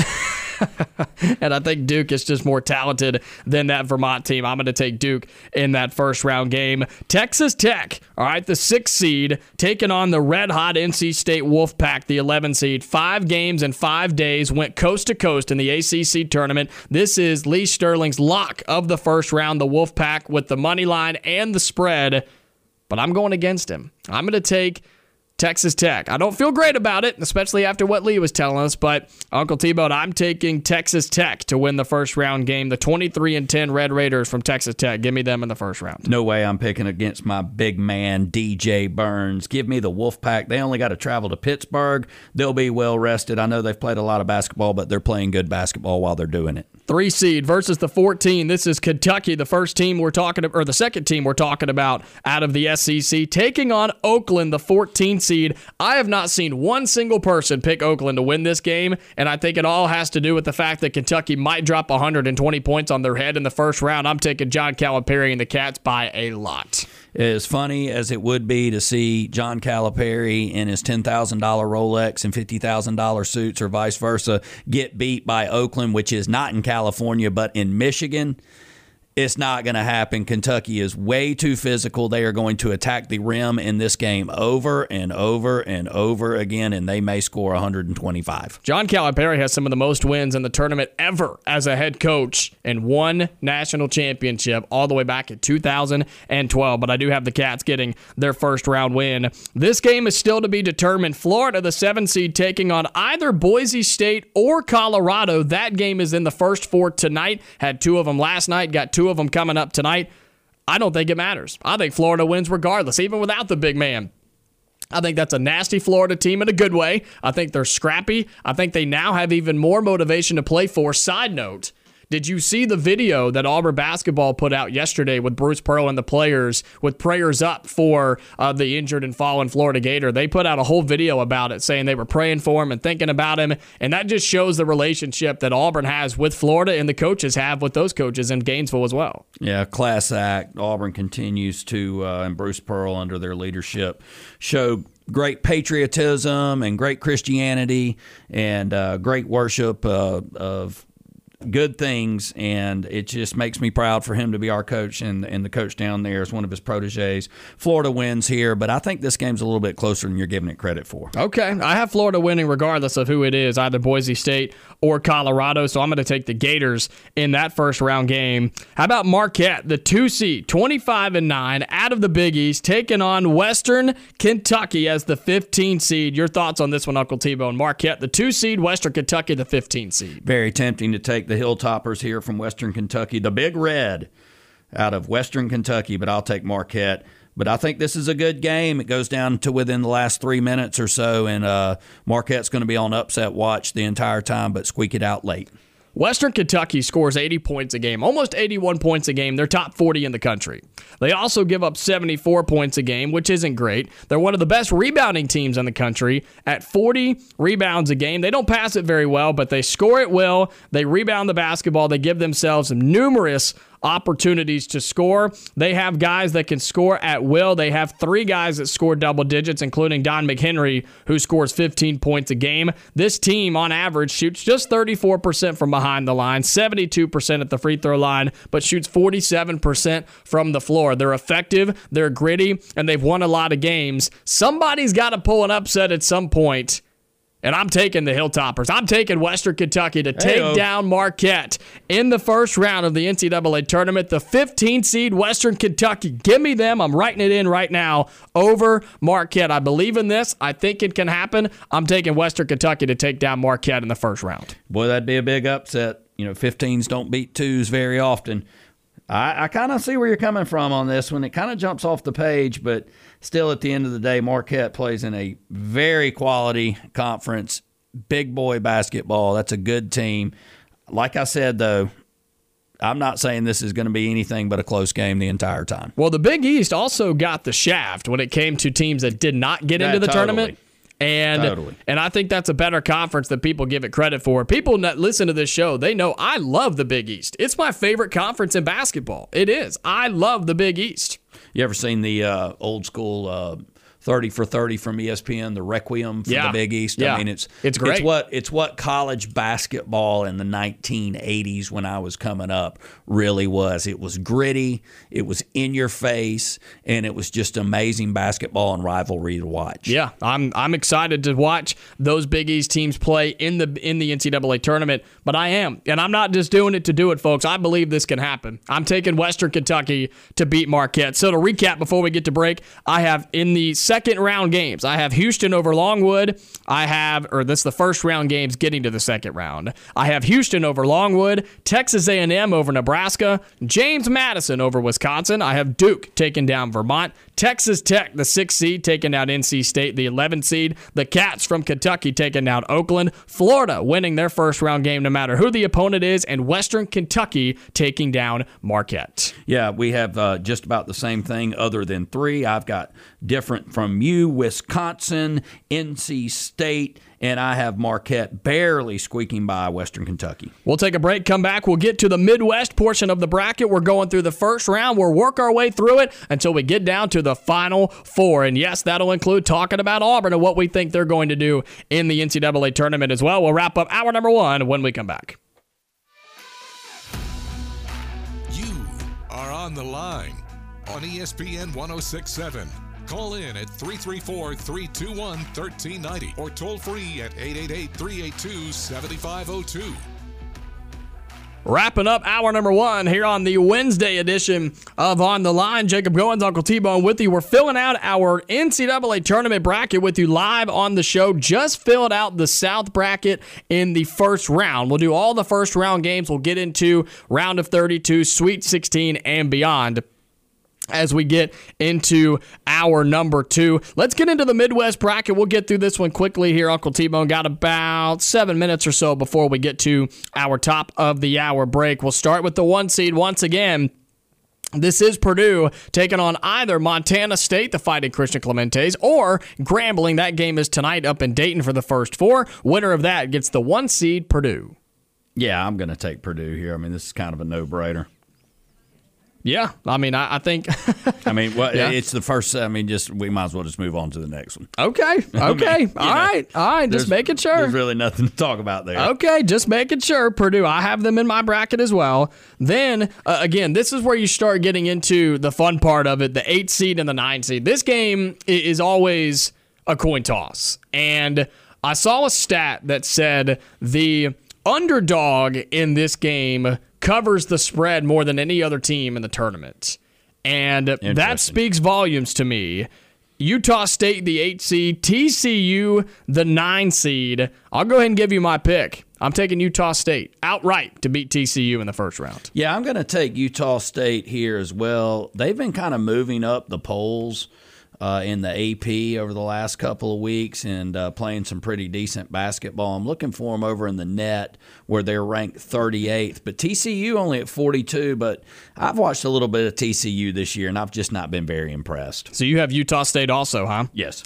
And I think Duke is just more talented than that Vermont team. I'm going to take Duke in that first round game. Texas Tech, all right, the 6th seed, taking on the red-hot NC State Wolfpack, the 11 seed. 5 games in 5 days, went coast to coast in the ACC tournament. This is Lee Sterling's lock of the first round, the Wolfpack, with the money line and the spread. But I'm going against him. I'm going to take Texas Tech. I don't feel great about it, especially after what Lee was telling us, but Uncle T-Bone, I'm taking Texas Tech to win the first round game. The 23-10 Red Raiders from Texas Tech. Give me them in the first round. No way I'm picking against my big man, DJ Burns. Give me the Wolfpack. They only got to travel to Pittsburgh. They'll be well rested. I know they've played a lot of basketball, but they're playing good basketball while they're doing it. 3 seed versus the 14. This is Kentucky, the first team we're talking about, or the second team we're talking about out of the SEC, taking on Oakland, the 14 seed. I have not seen one single person pick Oakland to win this game, and I think it all has to do with the fact that Kentucky might drop 120 points on their head in the first round. I'm taking John Calipari and the Cats by a lot. As funny as it would be to see John Calipari in his $10,000 Rolex and $50,000 suits or vice versa get beat by Oakland, which is not in California but in Michigan, it's not going to happen. Kentucky is way too physical. They are going to attack the rim in this game over and over and over again, and they may score 125. John Calipari has some of the most wins in the tournament ever as a head coach and won national championship all the way back in 2012. But I do have the Cats getting their first round win. This game is still to be determined. Florida, the 7 seed, taking on either Boise State or Colorado. That game is in the first 4 tonight. Had 2 of them last night, got 2 of them coming up tonight. I don't think it matters. I think Florida wins regardless, even without the big man. I think that's a nasty Florida team in a good way. I think they're scrappy. I think they now have even more motivation to play for. Side note, did you see the video that Auburn basketball put out yesterday with Bruce Pearl and the players with prayers up for the injured and fallen Florida Gator? They put out a whole video about it saying they were praying for him and thinking about him, and that just shows the relationship that Auburn has with Florida and the coaches have with those coaches in Gainesville as well. Yeah, class act. Auburn continues to, and Bruce Pearl under their leadership, show great patriotism and great Christianity and great worship of good things, and it just makes me proud for him to be our coach, and the coach down there is one of his proteges. Florida wins here, but I think this game's a little bit closer than you're giving it credit for. Okay, I have Florida winning regardless of who it is, either Boise State or Colorado, so I'm going to take the Gators in that first-round game. How about Marquette, the 2 seed, 25-9, out of the Big East, taking on Western Kentucky as the 15 seed. Your thoughts on this one, Uncle T-Bone? Marquette, the 2 seed, Western Kentucky, the 15 seed. Very tempting to take the Hilltoppers here from Western Kentucky, the Big Red out of Western Kentucky, but I'll take Marquette. But I think this is a good game. It goes down to within the last 3 minutes or so, and Marquette's going to be on upset watch the entire time, but squeak it out late. Western Kentucky scores 80 points a game, almost 81 points a game. They're top 40 in the country. They also give up 74 points a game, which isn't great. They're one of the best rebounding teams in the country at 40 rebounds a game. They don't pass it very well, but they score it well. They rebound the basketball. They give themselves numerous opportunities to score. They have guys that can score at will. They have 3 guys that score double digits, including Don McHenry, who scores 15 points a game. This team, on average, shoots just 34% from behind the line, 72% at the free throw line, but shoots 47% from the floor. They're effective, they're gritty, and they've won a lot of games. Somebody's got to pull an upset at some point. And I'm taking the Hilltoppers. I'm taking Western Kentucky to take down Marquette in the first round of the NCAA tournament. The 15 seed Western Kentucky. Give me them. I'm writing it in right now over Marquette. I believe in this. I think it can happen. I'm taking Western Kentucky to take down Marquette in the first round. Boy, that'd be a big upset. 15s don't beat 2s very often. I kind of see where you're coming from on this one. It kind of jumps off the page, but still at the end of the day, Marquette plays in a very quality conference, big boy basketball. That's a good team. Like I said, though, I'm not saying this is going to be anything but a close game the entire time. Well, the Big East also got the shaft when it came to teams that did not get into the tournament. And I think that's a better conference than people give it credit for. People that listen to this show, they know I love the Big East. It's my favorite conference in basketball. It is. I love the Big East. You ever seen the old school 30 for 30 from ESPN, the Requiem for the Big East? Yeah. I mean, it's great. It's what college basketball in the 1980s when I was coming up really was. It was gritty, it was in your face, and it was just amazing basketball and rivalry to watch. Yeah, I'm excited to watch those Big East teams play in the NCAA tournament, but I am. And I'm not just doing it to do it, folks. I believe this can happen. I'm taking Western Kentucky to beat Marquette. So to recap before we get to break, I have in the second round games, I have Houston over Longwood. This is the first round games getting to the second round. I have Houston over Longwood, Texas A&M over Nebraska, James Madison over Wisconsin. I have Duke taking down Vermont, Texas Tech, the 6th seed, taking down NC State, the 11th seed, the Cats from Kentucky taking down Oakland, Florida winning their first round game no matter who the opponent is, and Western Kentucky taking down Marquette. Yeah, we have just about the same thing other than 3. I've got different from you, Wisconsin, NC State, and I have Marquette barely squeaking by Western Kentucky. We'll take a break, come back. We'll get to the Midwest portion of the bracket. We're going through the first round. We'll work our way through it until we get down to the Final Four. And yes, that'll include talking about Auburn and what we think they're going to do in the NCAA tournament as well. We'll wrap up hour number 1 when we come back. You are on the line on ESPN 106.7. Call in at 334-321-1390 or toll free at 888-382-7502. Wrapping up hour number 1 here on the Wednesday edition of On the Line. Jacob Goins, Uncle T-Bone with you. We're filling out our NCAA tournament bracket with you live on the show. Just filled out the South bracket in the first round. We'll do all the first round games. We'll get into round of 32, Sweet 16, and beyond as we get into hour number 2. Let's get into the Midwest bracket. We'll get through this one quickly here. Uncle T-Bone got about 7 minutes or so before we get to our top of the hour break. We'll start with the 1 seed once again. This is Purdue taking on either Montana State, the Fighting Christian Clementes, or Grambling. That game is tonight up in Dayton for the first 4. Winner of that gets the 1 seed Purdue. Yeah, I'm going to take Purdue here. I mean, this is kind of a no-brainer. Yeah, I mean, I think. Yeah. It's the first. We might as well just move on to the next one. Okay. All right. Just making sure. There's really nothing to talk about there. Okay, just making sure. Purdue, I have them in my bracket as well. Then, again, this is where you start getting into the fun part of it, the 8 seed and the 9 seed. This game is always a coin toss. And I saw a stat that said the underdog in this game covers the spread more than any other team in the tournament. And that speaks volumes to me. Utah State, the 8 seed, TCU, the 9 seed. I'll go ahead and give you my pick. I'm taking Utah State outright to beat TCU in the first round. Yeah, I'm going to take Utah State here as well. They've been kind of moving up the polls in the AP over the last couple of weeks and playing some pretty decent basketball. I'm looking for them over in the net where they're ranked 38th. But TCU only at 42, but I've watched a little bit of TCU this year, and I've just not been very impressed. So you have Utah State also, huh? Yes.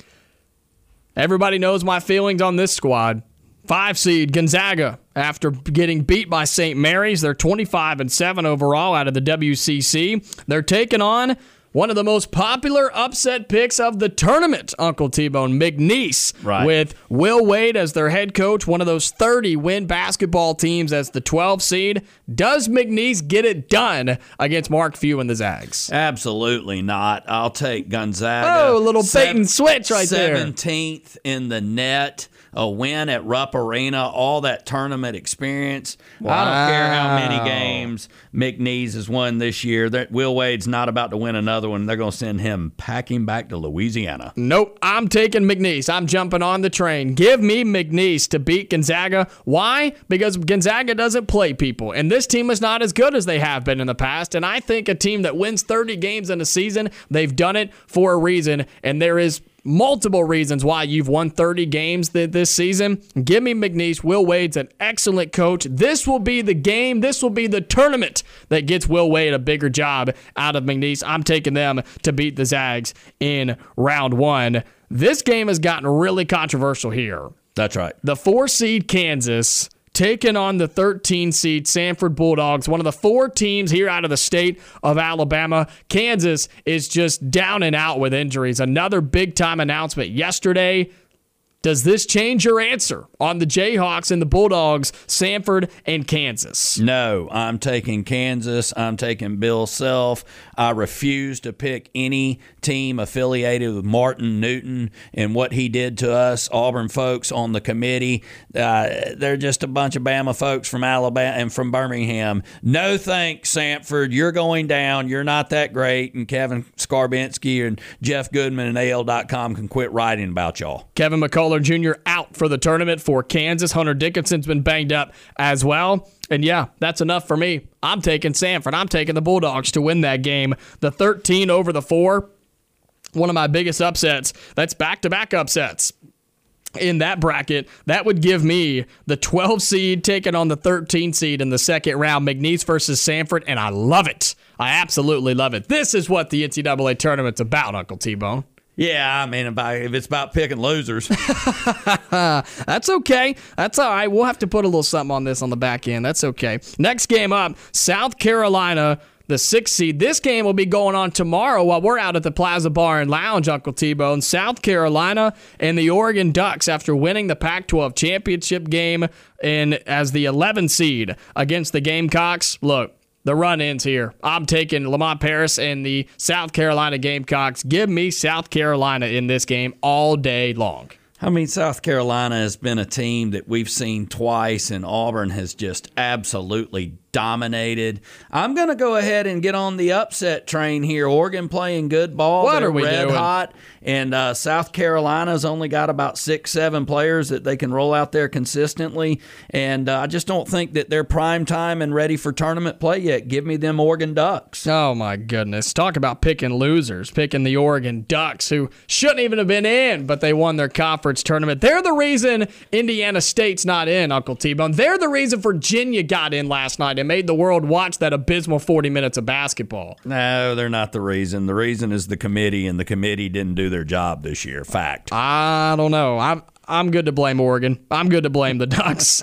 Everybody knows my feelings on this squad. 5 seed Gonzaga, after getting beat by St. Mary's. They're 25-7 overall out of the WCC. They're taking on one of the most popular upset picks of the tournament, Uncle T-Bone, McNeese, with Will Wade as their head coach, one of those 30-win basketball teams as the 12 seed. Does McNeese get it done against Mark Few and the Zags? Absolutely not. I'll take Gonzaga. Oh, a little bait and switch right there. 17th in the net. A win at Rupp Arena, all that tournament experience. Wow. I don't care how many games McNeese has won this year. Will Wade's not about to win another one. They're going to send him packing back to Louisiana. Nope, I'm taking McNeese. I'm jumping on the train. Give me McNeese to beat Gonzaga. Why? Because Gonzaga doesn't play people, and this team is not as good as they have been in the past, and I think a team that wins 30 games in a season, they've done it for a reason, and there is multiple reasons why you've won 30 games this season. Give me McNeese. Will Wade's an excellent coach. This will be the game. This will be the tournament that gets Will Wade a bigger job out of McNeese. I'm taking them to beat the Zags in round 1. This game has gotten really controversial here. That's right. The 4 seed Kansas taking on the 13 seed Samford Bulldogs, one of the 4 teams here out of the state of Alabama. Kansas is just down and out with injuries. Another big-time announcement yesterday. Does this change your answer on the Jayhawks and the Bulldogs, Samford and Kansas? No, I'm taking Kansas. I'm taking Bill Self. I refuse to pick any team affiliated with Martin Newton and what he did to us, Auburn folks on the committee. They're just a bunch of Bama folks from Alabama and from Birmingham. No thanks, Samford. You're going down. You're not that great. And Kevin Skarbinski and Jeff Goodman and AL.com can quit writing about y'all. Kevin McCullough Jr. out for the tournament for Kansas. Hunter Dickinson's been banged up as well. And yeah, that's enough for me. I'm taking Samford. I'm taking the Bulldogs to win that game. The 13 over the 4, one of my biggest upsets. That's back-to-back upsets in that bracket. That would give me the 12 seed taking on the 13 seed in the second round, McNeese versus Samford, and I love it. I absolutely love it. This is what the NCAA tournament's about, Uncle T-Bone. Yeah, I mean, if it's about picking losers. That's okay. That's all right. We'll have to put a little something on this on the back end. That's okay. Next game up, South Carolina, the 6th seed. This game will be going on tomorrow while we're out at the Plaza Bar and Lounge, Uncle T-Bone. South Carolina and the Oregon Ducks, after winning the Pac-12 championship game as the 11 seed against the Gamecocks. Look, the run ends here. I'm taking Lamont Paris and the South Carolina Gamecocks. Give me South Carolina in this game all day long. I mean, South Carolina has been a team that we've seen twice, and Auburn has just absolutely dominated. I'm going to go ahead and get on the upset train here. Oregon playing good ball. What They're are we red doing? hot. And South Carolina's only got about 6-7 players that they can roll out there consistently. And I just don't think that they're prime time and ready for tournament play yet. Give me them Oregon Ducks. Oh, my goodness. Talk about picking losers. Picking the Oregon Ducks, who shouldn't even have been in, but they won their conference tournament. They're the reason Indiana State's not in, Uncle T-Bone. They're the reason Virginia got in last night. made the world watch that abysmal 40 minutes of basketball. No, they're not the reason. The reason is the committee, and the committee didn't do their job this year. Fact. I don't know. I'm good to blame Oregon. I'm good to blame the Ducks.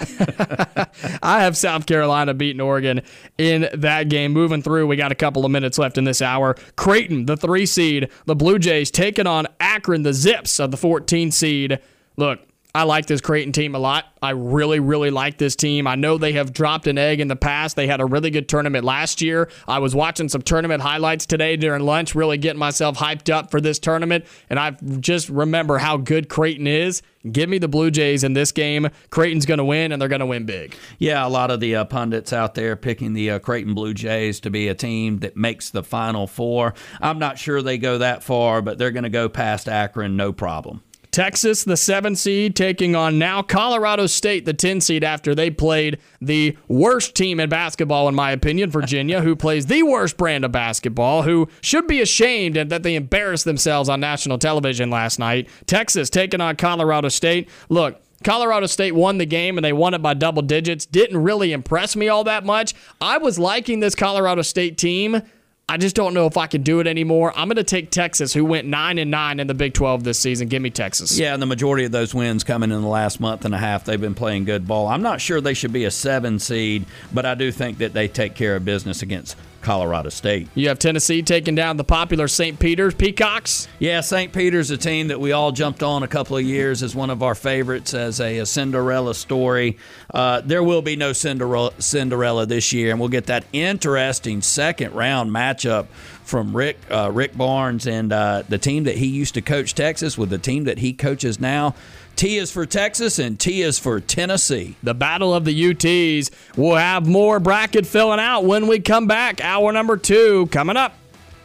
I have South Carolina beating Oregon in that game. Moving through, we got a couple of minutes left in this hour. Creighton, the 3 seed. The Blue Jays taking on Akron, the Zips of the 14 seed. Look, I like this Creighton team a lot. I really, really like this team. I know they have dropped an egg in the past. They had a really good tournament last year. I was watching some tournament highlights today during lunch, really getting myself hyped up for this tournament, and I just remember how good Creighton is. Give me the Blue Jays in this game. Creighton's going to win, and they're going to win big. Yeah, a lot of the pundits out there picking the Creighton Blue Jays to be a team that makes the Final Four. I'm not sure they go that far, but they're going to go past Akron, no problem. Texas, the 7 seed, taking on now Colorado State, the 10 seed, after they played the worst team in basketball, in my opinion, Virginia, who plays the worst brand of basketball, who should be ashamed that they embarrassed themselves on national television last night. Texas taking on Colorado State. Look, Colorado State won the game, and they won it by double digits. Didn't really impress me all that much. I was liking this Colorado State team. I just don't know if I can do it anymore. I'm going to take Texas, who went 9-9 in the Big 12 this season. Give me Texas. Yeah, and the majority of those wins coming in the last month and a half. They've been playing good ball. I'm not sure they should be a 7 seed, but I do think that they take care of business against Colorado State. You have Tennessee taking down the popular St. Peter's Peacocks. Yeah, St. Peter's, a team that we all jumped on a couple of years as one of our favorites as a Cinderella story. There will be no Cinderella this year, and we'll get that interesting second-round matchup from Rick Barnes and the team that he used to coach Texas with the team that he coaches now. T is for Texas, and T is for Tennessee. The Battle of the UTs. We'll have more bracket filling out when we come back. Hour number 2 coming up.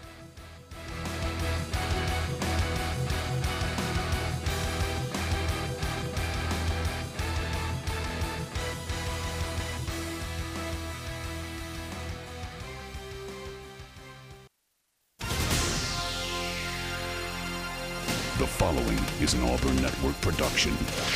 The following is an Auburn Network production.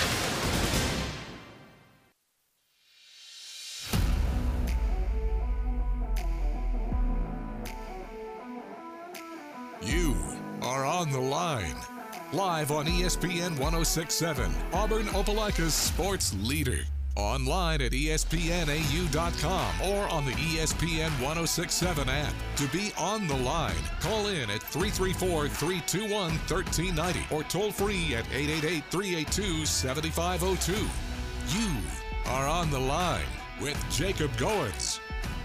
You are on the line. Live on ESPN 1067, Auburn Opelika's sports leader. Online at ESPNAU.com or on the ESPN 1067 app. To be on the line, call in at 334-321-1390 or toll free at 888-382-7502. You are on the line with Jacob Goins.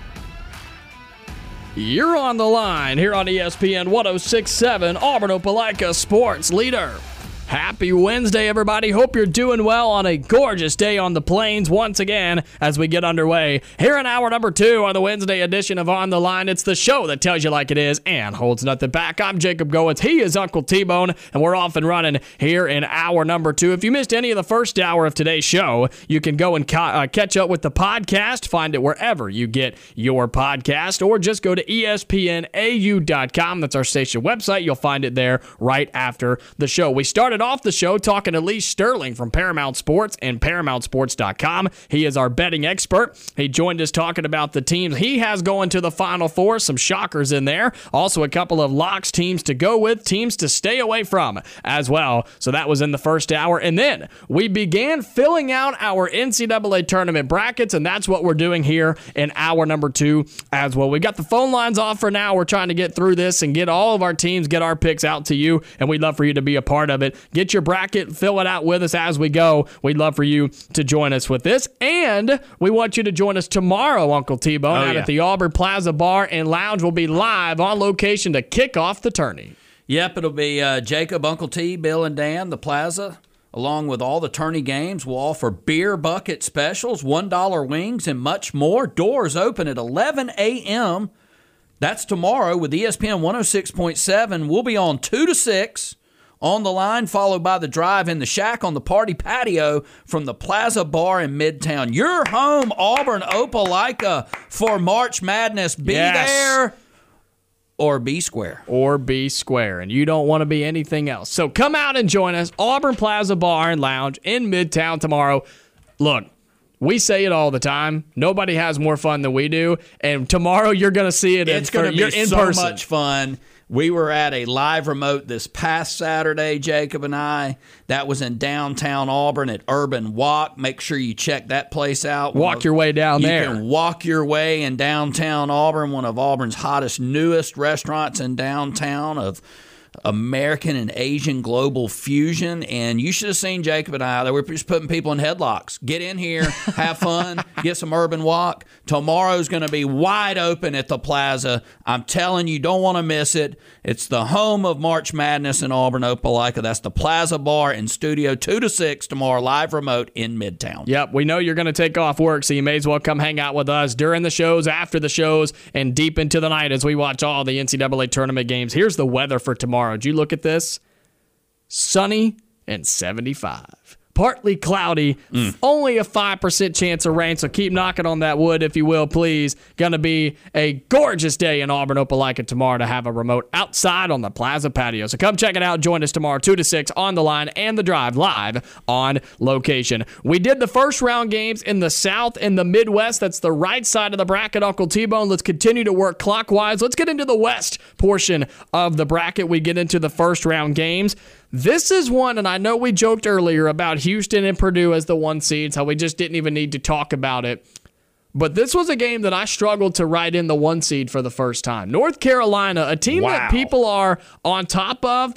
You're on the line here on ESPN 1067, Auburn Opelika sports leader. Happy Wednesday, everybody. Hope you're doing well on a gorgeous day on the plains once again as we get underway. Here in hour number 2 on the Wednesday edition of On the Line. It's the show that tells you like it is and holds nothing back. I'm Jacob Goins. He is Uncle T-Bone, and we're off and running here in hour number 2. If you missed any of the first hour of today's show, you can go and catch up with the podcast. Find it wherever you get your podcast, or just go to ESPNAU.com. That's our station website. You'll find it there right after the show. We started off the show talking to Lee Sterling from Paramount Sports and ParamountSports.com. He is our betting expert. He joined us talking about the teams he has going to the Final Four. Some shockers in there. Also a couple of locks, teams to go with, teams to stay away from as well. So that was in the first hour. And then we began filling out our NCAA tournament brackets, and that's what we're doing here in hour number 2 as well. We got the phone lines off for now. We're trying to get through this and get all of our teams, get our picks out to you, and we'd love for you to be a part of it. Get your bracket, fill it out with us as we go. We'd love for you to join us with this. And we want you to join us tomorrow, Uncle T-Bone, at the Auburn Plaza Bar and Lounge. We'll be live on location to kick off the tourney. Yep, it'll be Jacob, Uncle T, Bill, and Dan, the Plaza. Along with all the tourney games, we'll offer beer bucket specials, $1 wings, and much more. Doors open at 11 a.m. That's tomorrow with ESPN 106.7. We'll be on 2 to 6. On the Line, followed by the Drive in the Shack on the party patio from the Plaza Bar in Midtown. Your home, Auburn Opelika, for March Madness. Be there or be square. Or be square, and you don't want to be anything else. So come out and join us, Auburn Plaza Bar and Lounge in Midtown tomorrow. Look, We say it all the time. Nobody has more fun than we do. And tomorrow you're going to see it. It's going to be in so person. much fun. We were at a live remote this past Saturday, Jacob and I. That was in downtown Auburn at Urban Walk. Make sure you check that place out. Walk your way down there. You can walk your way in downtown Auburn, one of Auburn's hottest, newest restaurants in downtown of American and Asian global fusion. And you should have seen Jacob and I. They were just putting people in headlocks. Get in here, have fun, get some Urban Walk. Tomorrow's going to be wide open at the Plaza. I'm telling you, don't want to miss it. It's the home of March Madness in Auburn, Opelika. That's the Plaza Bar in Studio 2 to 6 tomorrow, live remote in Midtown. Yep, we know you're going to take off work, so you may as well come hang out with us during the shows, after the shows, and deep into the night as we watch all the NCAA tournament games. Here's the weather for tomorrow. Did you look at this? Sunny and 75. Partly cloudy, only a 5% chance of rain, so keep knocking on that wood, if you will, please. Going to be a gorgeous day in Auburn, Opelika tomorrow to have a remote outside on the Plaza patio. So come check it out. Join us tomorrow, 2 to 6 on the line and the drive live on location. We did the first round games in the South and the Midwest. That's the right side of the bracket, Uncle T-Bone. Let's continue to work clockwise. Let's get into the West portion of the bracket. We get into the first round games. This is one, and I know we joked earlier about Houston and Purdue as the 1 seeds, how we just didn't even need to talk about it. But this was a game that I struggled to write in the 1 seed for the first time. North Carolina, a team that people are on top of,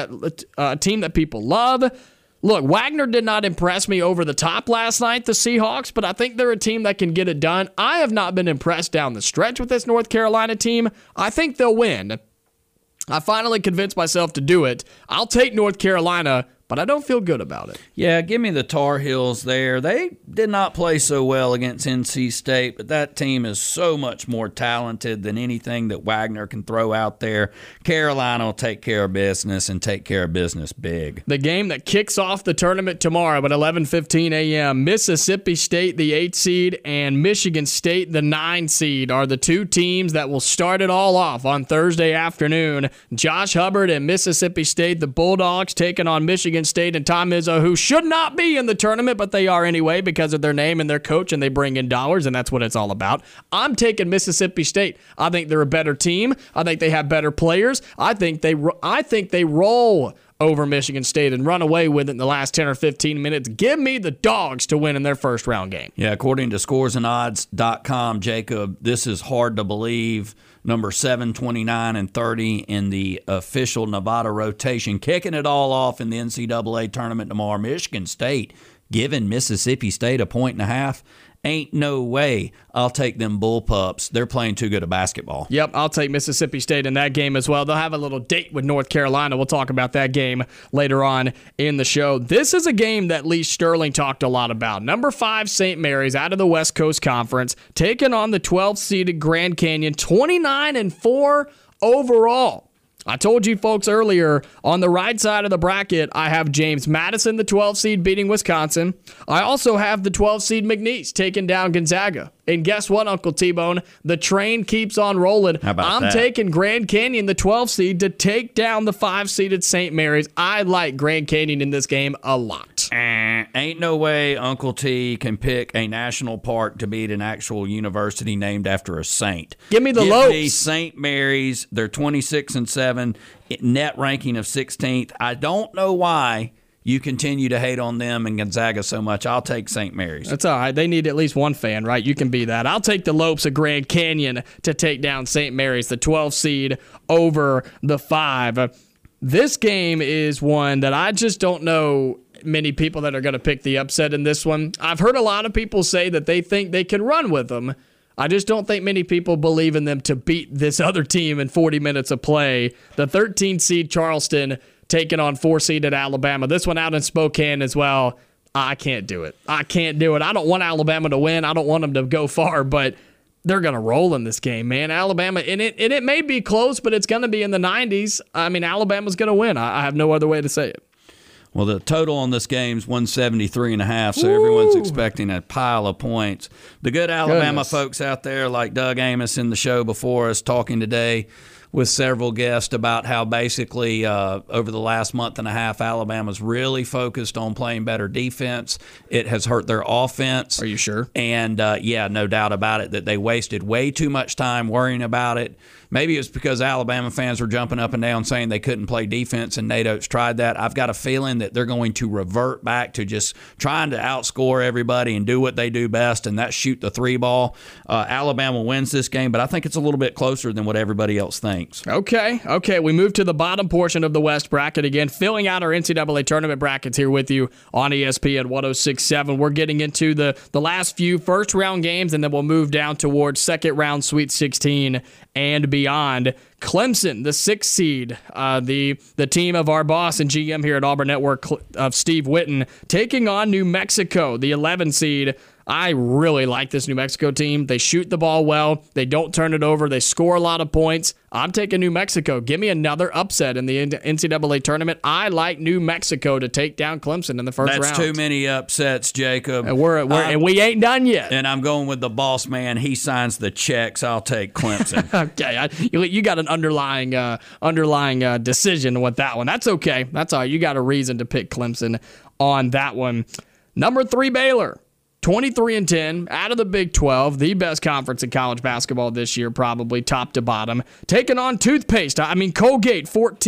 a team that people love. Look, Wagner did not impress me over the top last night, the Seahawks, but I think they're a team that can get it done. I have not been impressed down the stretch with this North Carolina team. I think they'll win. I finally convinced myself to do it. I'll take North Carolina, but I don't feel good about it. Yeah, give me the Tar Heels there. They did not play so well against NC State, but that team is so much more talented than anything that Wagner can throw out there. Carolina will take care of business and take care of business big. The game that kicks off the tournament tomorrow at 11:15 a.m., Mississippi State, the 8 seed, and Michigan State, the 9 seed, are the two teams that will start it all off on Thursday afternoon. Josh Hubbard and Mississippi State, the Bulldogs, taking on Michigan State and Tom Izzo, who should not be in the tournament, but they are anyway because of their name and their coach, and they bring in dollars, and that's what it's all about. I'm taking Mississippi State. I think they're a better team. I think they have better players. I think they roll over Michigan State and run away with it in the last 10 or 15 minutes. Give me the Dogs to win in their first round game. Yeah, according to scoresandodds.com, Jacob, this is hard to believe. Number 7, 29, and 30 in the official Nevada rotation. Kicking it all off in the NCAA tournament tomorrow. Michigan State giving Mississippi State a 1.5. Ain't no way I'll take them Bullpups. They're playing too good a basketball. Yep, I'll take Mississippi State in that game as well. They'll have a little date with North Carolina. We'll talk about that game later on in the show. This is a game that Lee Sterling talked a lot about. Number 5, St. Mary's, out of the West Coast Conference, taking on the 12th-seeded Grand Canyon, 29-4 overall. I told you folks earlier, on the right side of the bracket, I have James Madison, the 12 seed, beating Wisconsin. I also have the 12 seed McNeese taking down Gonzaga. And guess what, Uncle T-Bone? The train keeps on rolling. How about I'm that? taking Grand Canyon, the 12 seed, to take down the 5-seeded St. Mary's. I like Grand Canyon in this game a lot. Ain't no way Uncle T can pick a national park to beat an actual university named after a saint. Give me the Give Lopes. me St. Mary's. They're 26-7, net ranking of 16th. I don't know why you continue to hate on them and Gonzaga so much. I'll take St. Mary's. That's all right. They need at least one fan, right? You can be that. I'll take the Lopes of Grand Canyon to take down St. Mary's, the 12 seed, over the 5. This game is one that I just don't know many people that are going to pick the upset in this one. I've heard a lot of people say that they think they can run with them. I just don't think many people believe in them to beat this other team in 40 minutes of play. The 13 seed Charleston taking on 4 seeded Alabama. This one out in Spokane as well. I can't do it. I can't do it. I don't want Alabama to win. I don't want them to go far, but they're going to roll in this game, man. Alabama, and it may be close, but it's going to be in the 90s. I mean, Alabama's going to win. I have no other way to say it. Well, the total on this game is 173.5, so everyone's expecting a pile of points. The good Alabama folks out there, like Doug Amos in the show before us talking today, with several guests about how basically over the last month and a half, Alabama's really focused on playing better defense. It has hurt their offense. Are you sure? And, yeah, no doubt about it, that they wasted way too much time worrying about it. Maybe it's because Alabama fans were jumping up and down saying they couldn't play defense, and Nate Oates tried that. I've got a feeling that they're going to revert back to just trying to outscore everybody and do what they do best, and that's shoot the three ball. Alabama wins this game, but I think it's a little bit closer than what everybody else thinks. Okay. We move to the bottom portion of the West bracket again, filling out our NCAA tournament brackets here with you on ESPN 106.7. We're getting into the last few first-round games, and then we'll move down towards second-round Sweet 16 and beyond. Clemson, the 6th seed, the team of our boss and GM here at Auburn Network of Steve Witten, taking on New Mexico, the 11 seed. I really like this New Mexico team. They shoot the ball well. They don't turn it over. They score a lot of points. I'm taking New Mexico. Give me another upset in the NCAA tournament. I like New Mexico to take down Clemson in the first round. That's too many upsets, Jacob. And and we ain't done yet. And I'm going with the boss man. He signs the checks. I'll take Clemson. Okay, you got an underlying decision with that one. That's okay. That's all right. You got a reason to pick Clemson on that one. Number 3, Baylor. 23-10 out of the Big 12, the best conference in college basketball this year, probably top to bottom. Taking on Colgate,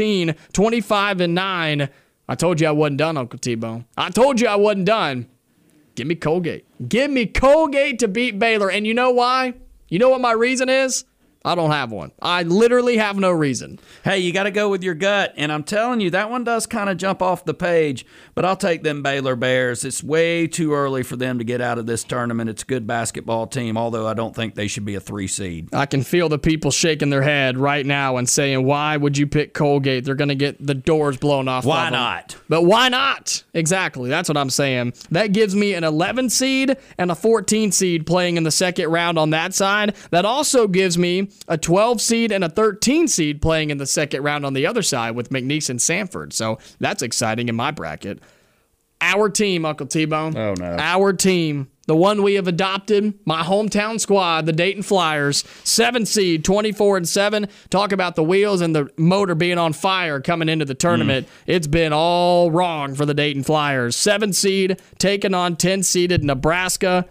14-25-9. I told you I wasn't done, Uncle T-Bone. I told you I wasn't done. Give me Colgate. Give me Colgate to beat Baylor. And you know why? You know what my reason is? I don't have one. I literally have no reason. Hey, you got to go with your gut, and I'm telling you, that one does kind of jump off the page, but I'll take them Baylor Bears. It's way too early for them to get out of this tournament. It's a good basketball team, although I don't think they should be a 3 seed. I can feel the people shaking their head right now and saying, why would you pick Colgate? They're going to get the doors blown off. Why not? But why not? Exactly. That's what I'm saying. That gives me an 11 seed and a 14 seed playing in the second round on that side. That also gives me a 12 seed and a 13 seed playing in the second round on the other side with McNeese and Sanford. So that's exciting in my bracket. Our team, Uncle T-Bone. Oh, no. Our team, the one we have adopted, my hometown squad, the Dayton Flyers, 7 seed, 24-7. Talk about the wheels and the motor being on fire coming into the tournament. It's been all wrong for the Dayton Flyers. 7 seed, taking on 10-seeded Nevada,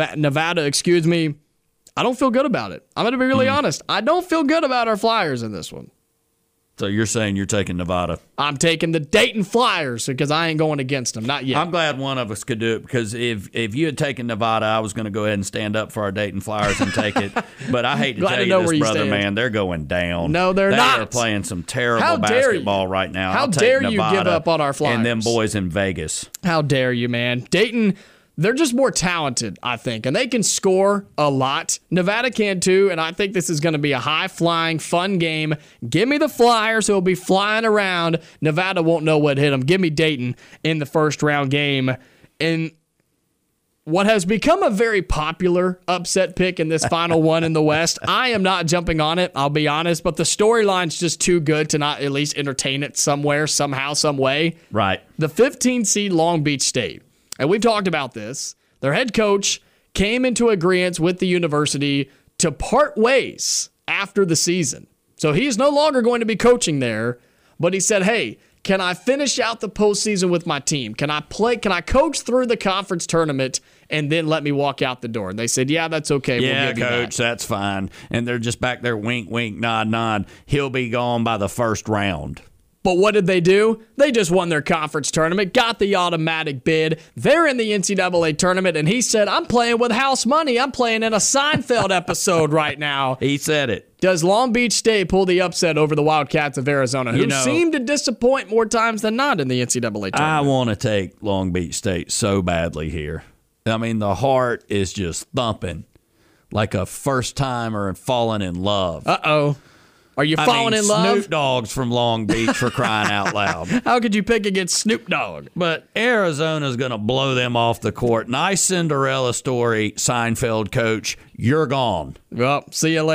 I don't feel good about it. I'm going to be really honest. I don't feel good about our Flyers in this one. So you're saying you're taking Nevada? I'm taking the Dayton Flyers because I ain't going against them. Not yet. I'm glad one of us could do it because if you had taken Nevada, I was going to go ahead and stand up for our Dayton Flyers and take it. But I hate to tell you this, brother, man. They're going down. No, they're not. They're playing some terrible basketball right now. How dare you give up on our Flyers? And them boys in Vegas. How dare you, man. Dayton, they're just more talented, I think, and they can score a lot. Nevada can too, and I think this is going to be a high-flying, fun game. Give me the Flyers, who will be flying around. Nevada won't know what hit them. Give me Dayton in the first-round game. In what has become a very popular upset pick in this final one in the West, I am not jumping on it, I'll be honest, but the storyline's just too good to not at least entertain it somewhere, somehow, some way. Right. The 15-seed Long Beach State. And we've talked about this. Their head coach came into agreement with the university to part ways after the season. So he's no longer going to be coaching there, but he said, hey, can I finish out the postseason with my team? Can I coach through the conference tournament and then let me walk out the door? And they said, yeah, that's okay. Yeah, we'll give coach, you that. That's fine. And they're just back there, wink, wink, nod, nod. He'll be gone by the first round. But what did they do? They just won their conference tournament, got the automatic bid. They're in the NCAA tournament, and he said, I'm playing with house money. I'm playing in a Seinfeld episode right now. He said it. Does Long Beach State pull the upset over the Wildcats of Arizona, who seem to disappoint more times than not in the NCAA tournament? I want to take Long Beach State so badly here. I mean, the heart is just thumping like a first-timer and falling in love. Uh-oh. Are you falling in love? Snoop Dogg's from Long Beach, for crying out loud. How could you pick against Snoop Dogg? But Arizona's going to blow them off the court. Nice Cinderella story, Seinfeld coach. You're gone. Well, see you later.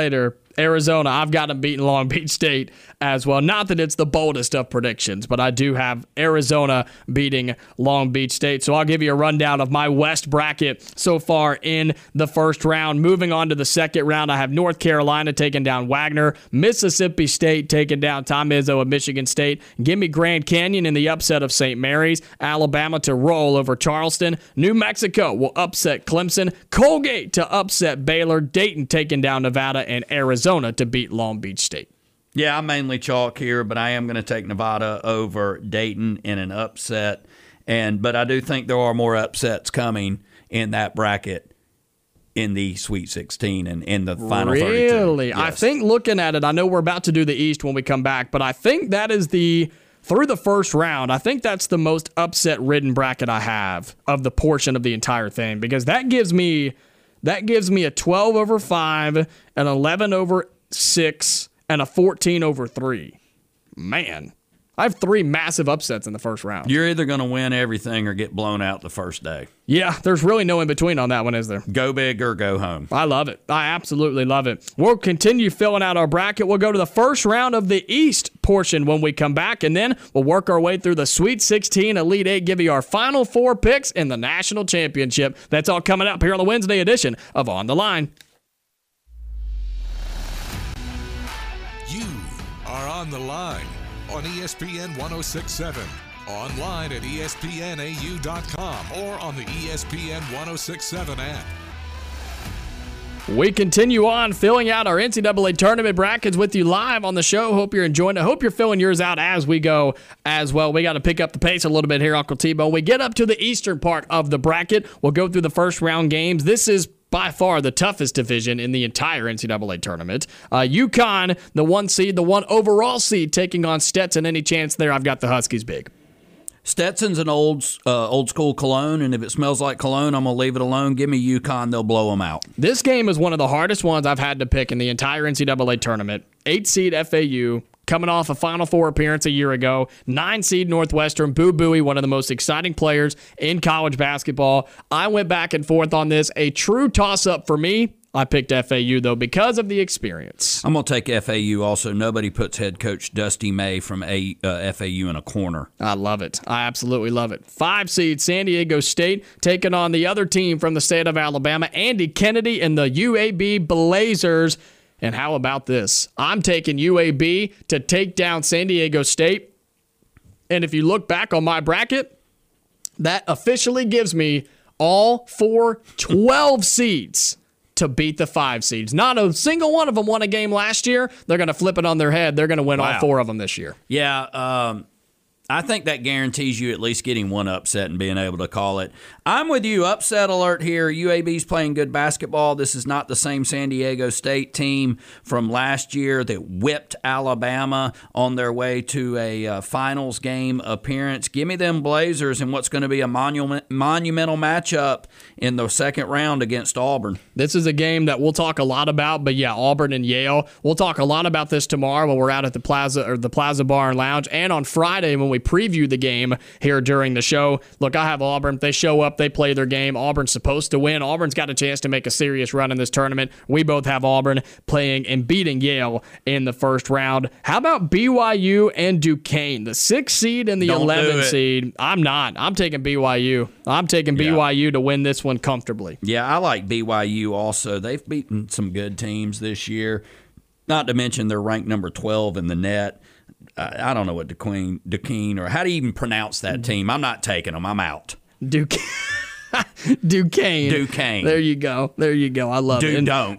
Arizona, I've got them beating Long Beach State as well. Not that it's the boldest of predictions, but I do have Arizona beating Long Beach State. So I'll give you a rundown of my West bracket so far in the first round. Moving on to the second round, I have North Carolina taking down Wagner, Mississippi State taking down Tom Izzo of Michigan State. Give me Grand Canyon in the upset of St. Mary's. Alabama to roll over Charleston. New Mexico will upset Clemson. Colgate to upset Baylor. Dayton taking down Nevada, and Arizona to beat Long Beach State. Yeah, I'm mainly chalk here, but I am going to take Nevada over Dayton in an upset. But I do think there are more upsets coming in that bracket in the Sweet 16 and in the Final 32. Really? Yes. I think looking at it, I know we're about to do the East when we come back, but I think that is through the first round, I think that's the most upset-ridden bracket I have of the portion of the entire thing, because that gives me a 12 over 5, an 11 over 6, and a 14 over 3. Man, I have 3 massive upsets in the first round. You're either going to win everything or get blown out the first day. Yeah, there's really no in-between on that one, is there? Go big or go home. I love it. I absolutely love it. We'll continue filling out our bracket. We'll go to the first round of the East portion when we come back, and then we'll work our way through the Sweet 16, Elite 8, give you our final 4 picks in the national championship. That's all coming up here on the Wednesday edition of On the Line. You are on the line on ESPN 1067, online at espnau.com, or on the ESPN 1067 app. We continue on filling out our NCAA tournament brackets with you live on the show. Hope you're enjoying it. Hope you're filling yours out as we go as well. We got to pick up the pace a little bit here, Uncle T-Bone. We get up to the eastern part of the bracket. We'll go through the first round games. This is by far the toughest division in the entire NCAA tournament. UConn, the 1 seed, the 1 overall seed, taking on Stetson. Any chance there? I've got the Huskies big. Stetson's an old school cologne, and if it smells like cologne, I'm going to leave it alone. Give me UConn. They'll blow them out. This game is one of the hardest ones I've had to pick in the entire NCAA tournament. 8 seed FAU, coming off a Final Four appearance a year ago. 9 seed Northwestern, Boo Buie, one of the most exciting players in college basketball. I went back and forth on this. A true toss-up for me. I picked FAU, though, because of the experience. I'm going to take FAU also. Nobody puts head coach Dusty May from FAU in a corner. I love it. I absolutely love it. 5 seed San Diego State taking on the other team from the state of Alabama, Andy Kennedy and the UAB Blazers. And how about this? I'm taking UAB to take down San Diego State. And if you look back on my bracket, that officially gives me all 12 seeds to beat the 5 seeds. Not a single one of them won a game last year. They're going to flip it on their head. They're going to win all 4 of them this year. Yeah, I think that guarantees you at least getting one upset and being able to call it. I'm with you. Upset alert here. UAB's playing good basketball. This is not the same San Diego State team from last year that whipped Alabama on their way to a finals game appearance. Give me them Blazers in what's going to be a monumental matchup in the second round against Auburn. This is a game that we'll talk a lot about, but yeah, Auburn and Yale. We'll talk a lot about this tomorrow when we're out at the Plaza Bar and Lounge, and on Friday when we preview the game here during the show. Look, I have Auburn. They show up, they play their game. Auburn's supposed to win. Auburn's got a chance to make a serious run in this tournament. We both have Auburn playing and beating Yale in the first round. How about BYU and Duquesne, the 6th seed and the 11th seed? I'm not. I'm taking BYU. I'm taking BYU to win this one comfortably. Yeah, I like BYU also. They've beaten some good teams this year. Not to mention they're ranked number 12 in the net. I don't know what Duquesne, or how do you even pronounce that team? I'm not taking them. I'm out. Duquesne. Duquesne. There you go. I love it. Don't.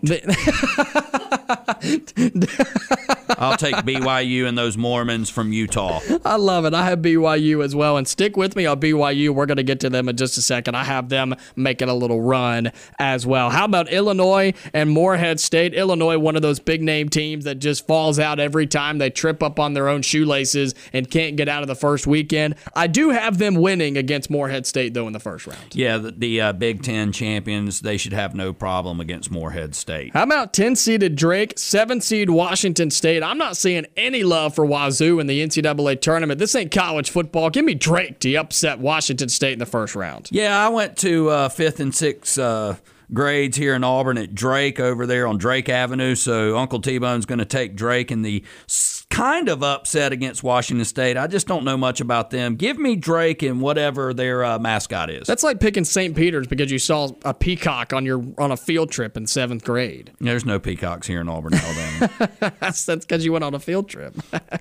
I'll take BYU and those Mormons from Utah. I love it. I have BYU as well. And stick with me on BYU. We're going to get to them in just a second. I have them making a little run as well. How about Illinois and Morehead State? Illinois, one of those big-name teams that just falls out every time they trip up on their own shoelaces and can't get out of the first weekend. I do have them winning against Morehead State, though, in the first round. Yeah, the Big Ten champions, they should have no problem against Morehead State. How about 10-seeded Drake, 7-seed Washington State? I'm not seeing any love for Wazoo in the NCAA tournament. This ain't college football. Give me Drake to upset Washington State in the first round. Yeah, I went to 5th and 6th grades here in Auburn at Drake over there on Drake Avenue. So Uncle T-Bone's going to take Drake in the kind of upset against Washington State. I just don't know much about them. Give me Drake and whatever their mascot is. That's like picking St. Peter's because you saw a peacock on a field trip in 7th grade. There's no peacocks here in Auburn, Alabama. That's because you went on a field trip.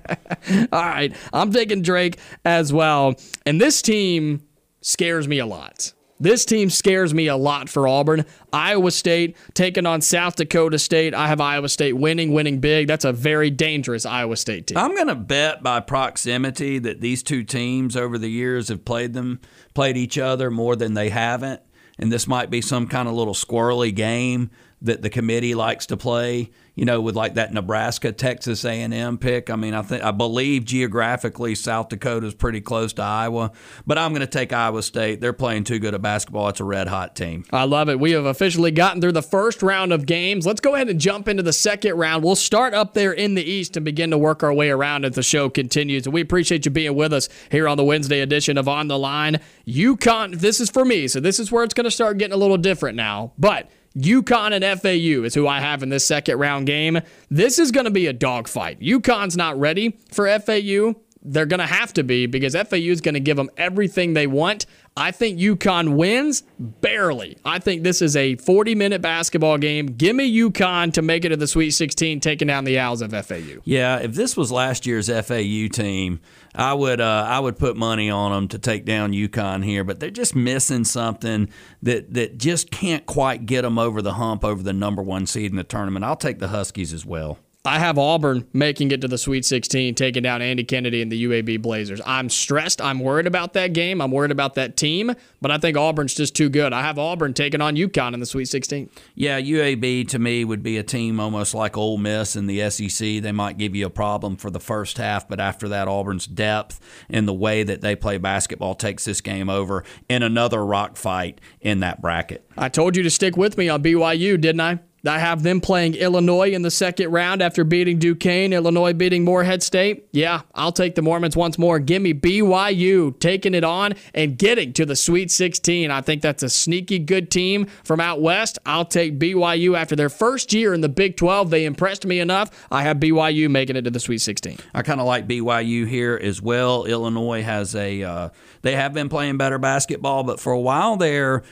All right, I'm taking Drake as well. And this team scares me a lot. This team scares me a lot for Auburn. Iowa State taking on South Dakota State. I have Iowa State winning big. That's a very dangerous Iowa State team. I'm going to bet by proximity that these two teams over the years have played each other more than they haven't. And this might be some kind of little squirrely game that the committee likes to play, with like that Nebraska-Texas A&M pick. I mean, I believe geographically South Dakota is pretty close to Iowa, but I'm going to take Iowa State. They're playing too good at basketball. It's a red-hot team. I love it. We have officially gotten through the first round of games. Let's go ahead and jump into the second round. We'll start up there in the East and begin to work our way around as the show continues. And we appreciate you being with us here on the Wednesday edition of On the Line. UConn, this is for me, so this is where it's going to start getting a little different now, but UConn and FAU is who I have in this second round game. This is going to be a dogfight. UConn's not ready for FAU. They're going to have to be because FAU is going to give them everything they want. I think UConn wins barely. I think this is a 40-minute basketball game. Give me UConn to make it to the Sweet 16, taking down the Owls of FAU. Yeah, if this was last year's FAU team, I would put money on them to take down UConn here, but they're just missing something that just can't quite get them over the hump over the number 1 seed in the tournament. I'll take the Huskies as well. I have Auburn making it to the Sweet 16, taking down Andy Kennedy and the UAB Blazers. I'm stressed. I'm worried about that game. I'm worried about that team, but I think Auburn's just too good. I have Auburn taking on UConn in the Sweet 16. Yeah, UAB to me would be a team almost like Ole Miss in the SEC. They might give you a problem for the first half, but after that, Auburn's depth and the way that they play basketball takes this game over in another rock fight in that bracket. I told you to stick with me on BYU, didn't I? I have them playing Illinois in the second round after beating Duquesne, Illinois beating Morehead State. Yeah, I'll take the Mormons once more. Give me BYU taking it on and getting to the Sweet 16. I think that's a sneaky good team from out west. I'll take BYU after their first year in the Big 12. They impressed me enough. I have BYU making it to the Sweet 16. I kind of like BYU here as well. Illinois has they have been playing better basketball, but for a while there,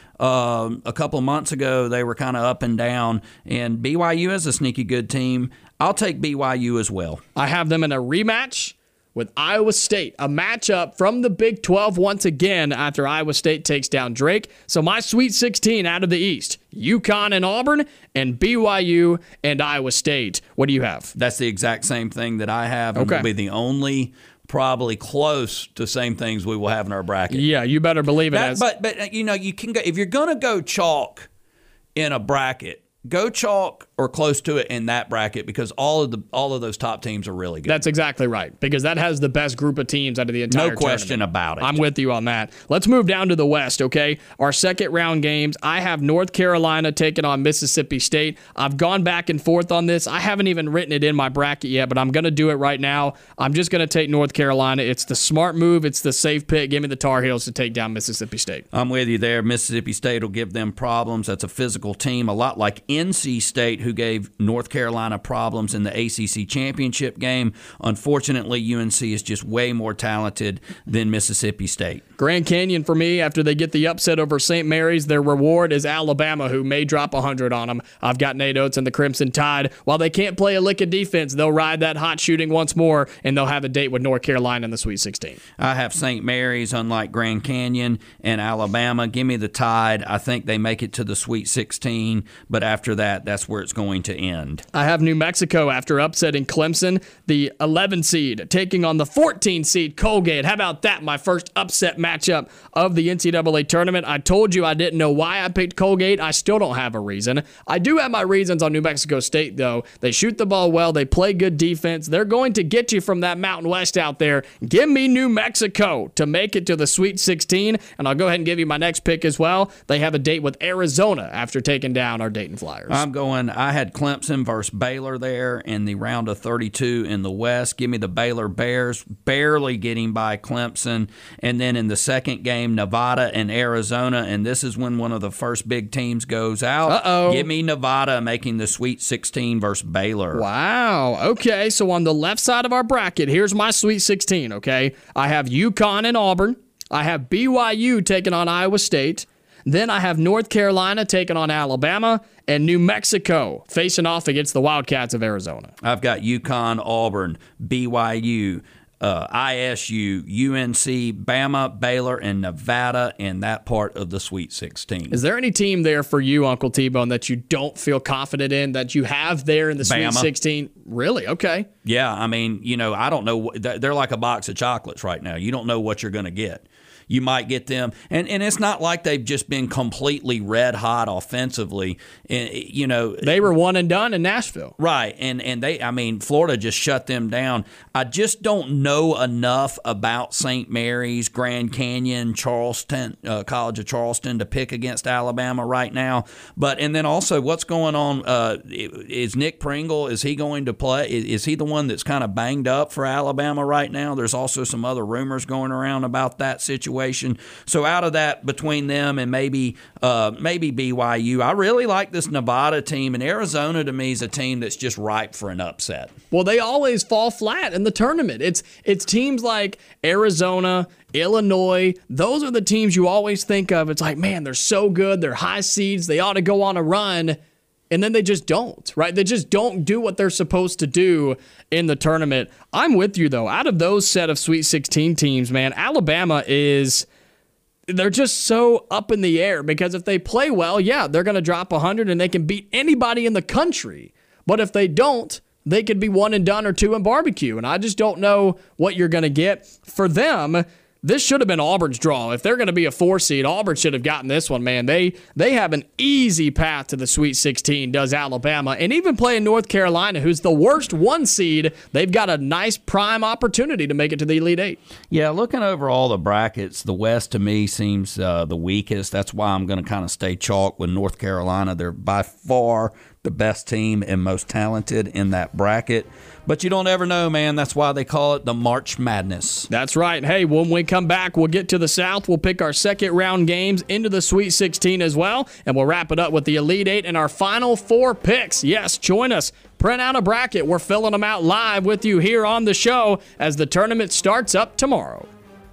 a couple of months ago, they were kind of up and down. And BYU is a sneaky good team. I'll take BYU as well. I have them in a rematch with Iowa State, a matchup from the Big 12 once again after Iowa State takes down Drake. So my Sweet 16 out of the East, UConn and Auburn, and BYU and Iowa State. What do you have? That's the exact same thing that I have. And okay. Will be the only probably close to same things we will have in our bracket. Yeah, you better believe it. But you can go if you're going to go chalk in a bracket. Go chalk or close to it in that bracket because all of those top teams are really good. That's exactly right because that has the best group of teams out of the entire tournament. No question about it. I'm with you on that. Let's move down to the West, okay? Our second round games, I have North Carolina taking on Mississippi State. I've gone back and forth on this. I haven't even written it in my bracket yet, but I'm going to do it right now. I'm just going to take North Carolina. It's the smart move. It's the safe pick. Give me the Tar Heels to take down Mississippi State. I'm with you there. Mississippi State will give them problems. That's a physical team, a lot like NC State, who gave North Carolina problems in the ACC championship game. Unfortunately, UNC is just way more talented than Mississippi State. Grand Canyon for me, after they get the upset over St. Mary's, their reward is Alabama, who may drop 100 on them. I've got Nate Oates and the Crimson Tide. While they can't play a lick of defense, they'll ride that hot shooting once more, and they'll have a date with North Carolina in the Sweet 16. I have St. Mary's, unlike Grand Canyon, and Alabama. Give me the Tide. I think they make it to the Sweet 16, but after that, that's where it's going to end. I have New Mexico after upsetting Clemson, the 11 seed, taking on the 14 seed Colgate. How about that? My first upset matchup of the NCAA tournament. I told you I didn't know why I picked Colgate. I still don't have a reason. I do have my reasons on New Mexico State, though. They shoot the ball well. They play good defense. They're going to get you from that Mountain West out there. Give me New Mexico to make it to the Sweet 16, and I'll go ahead and give you my next pick as well. They have a date with Arizona after taking down our Dayton Flyers. I'm going I had Clemson versus Baylor there in the round of 32 in the West. Give me the Baylor Bears, barely getting by Clemson. And then in the second game, Nevada and Arizona, and this is when one of the first big teams goes out. Uh-oh. Give me Nevada making the Sweet 16 versus Baylor. Wow. Okay, so on the left side of our bracket, here's my Sweet 16, okay? I have UConn and Auburn. I have BYU taking on Iowa State. Then I have North Carolina taking on Alabama and New Mexico facing off against the Wildcats of Arizona. I've got UConn, Auburn, BYU, ISU, UNC, Bama, Baylor, and Nevada in that part of the Sweet 16. Is there any team there for you, Uncle T-Bone, that you don't feel confident in, that you have there in the Bama. Sweet 16? Really? Okay. Yeah, I mean, I don't know. They're like a box of chocolates right now. You don't know what you're going to get. You might get them, and it's not like they've just been completely red hot offensively. They were one and done in Nashville, right? And Florida just shut them down. I just don't know enough about St. Mary's, Grand Canyon, Charleston, College of Charleston to pick against Alabama right now. And then also, what's going on? Is Nick Pringle? Is he going to play? Is he the one that's kind of banged up for Alabama right now? There's also some other rumors going around about that situation. So out of that, between them and maybe BYU, I really like this Nevada team, and Arizona to me is a team that's just ripe for an upset. Well, they always fall flat in the tournament. It's teams like Arizona, Illinois. Those are the teams you always think of. It's like, man, they're so good. They're high seeds. They ought to go on a run. And then they just don't, right? They just don't do what they're supposed to do in the tournament. I'm with you, though. Out of those set of Sweet 16 teams, man, Alabama they're just so up in the air because if they play well, yeah, they're going to drop 100 and they can beat anybody in the country. But if they don't, they could be one and done or two in barbecue. And I just don't know what you're going to get. For them, this should have been Auburn's draw. If they're going to be a 4 seed, Auburn should have gotten this one, man. They have an easy path to the Sweet 16, does Alabama. And even playing North Carolina, who's the worst 1 seed, they've got a nice prime opportunity to make it to the Elite Eight. Yeah, looking over all the brackets, the West to me seems the weakest. That's why I'm going to kind of stay chalk with North Carolina. They're by far the best team and most talented in that bracket. But you don't ever know, man. That's why they call it the March Madness. That's right. Hey, when we come back, we'll get to the South. We'll pick our second round games into the Sweet 16 as well. And we'll wrap it up with the Elite Eight and our final 4 picks. Yes, join us. Print out a bracket. We're filling them out live with you here on the show as the tournament starts up tomorrow.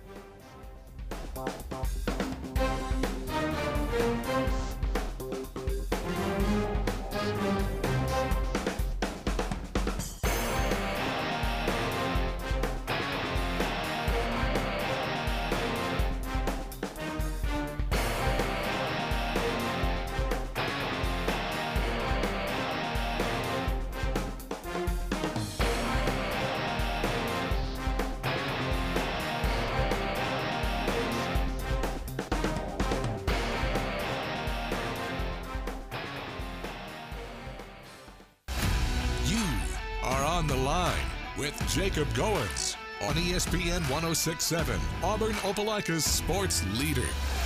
On the Line with Jacob Goins on ESPN 106.7, Auburn Opelika's sports leader.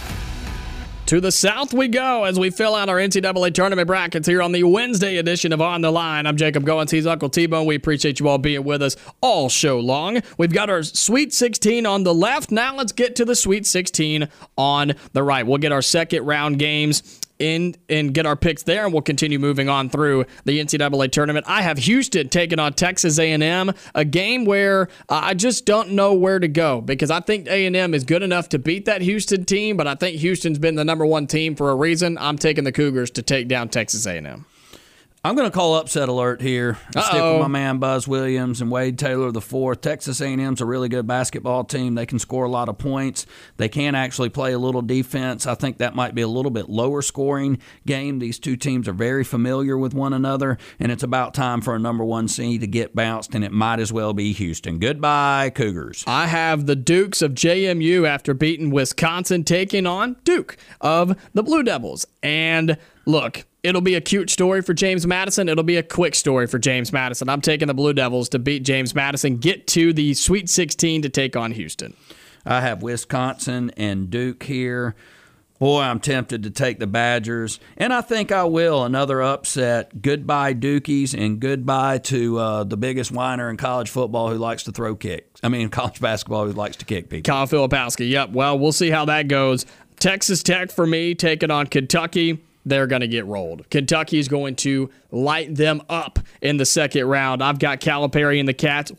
To the South we go as we fill out our NCAA tournament brackets here on the Wednesday edition of On the Line. I'm Jacob Goins. He's Uncle T-Bone. We appreciate you all being with us all show long. We've got our Sweet 16 on the left. Now let's get to the Sweet 16 on the right. We'll get our second round games in and get our picks there, and we'll continue moving on through the NCAA tournament. I have Houston taking on Texas A&M, a game where I just don't know where to go because I think A&M is good enough to beat that Houston team, but I think Houston's been the number 1 team for a reason. I'm taking the Cougars to take down Texas A&M. I'm going to call upset alert here. Stick with my man Buzz Williams and Wade Taylor IV. Texas A&M's a really good basketball team. They can score a lot of points. They can actually play a little defense. I think that might be a little bit lower scoring game. These two teams are very familiar with one another, and it's about time for a number 1 seed to get bounced, and it might as well be Houston. Goodbye, Cougars. I have the Dukes of JMU after beating Wisconsin taking on Duke of the Blue Devils. And look, it'll be a cute story for James Madison. It'll be a quick story for James Madison. I'm taking the Blue Devils to beat James Madison, get to the Sweet 16 to take on Houston. I have Wisconsin and Duke here. Boy, I'm tempted to take the Badgers, and I think I will. Another upset. Goodbye, Dukies, and goodbye to the biggest whiner in college football who likes to throw kicks. I mean, college basketball who likes to kick people. Kyle Filipowski. Yep. Well, we'll see how that goes. Texas Tech for me, taking on Kentucky. They're going to get rolled. Kentucky is going to light them up in the second round. I've got Calipari and the Cats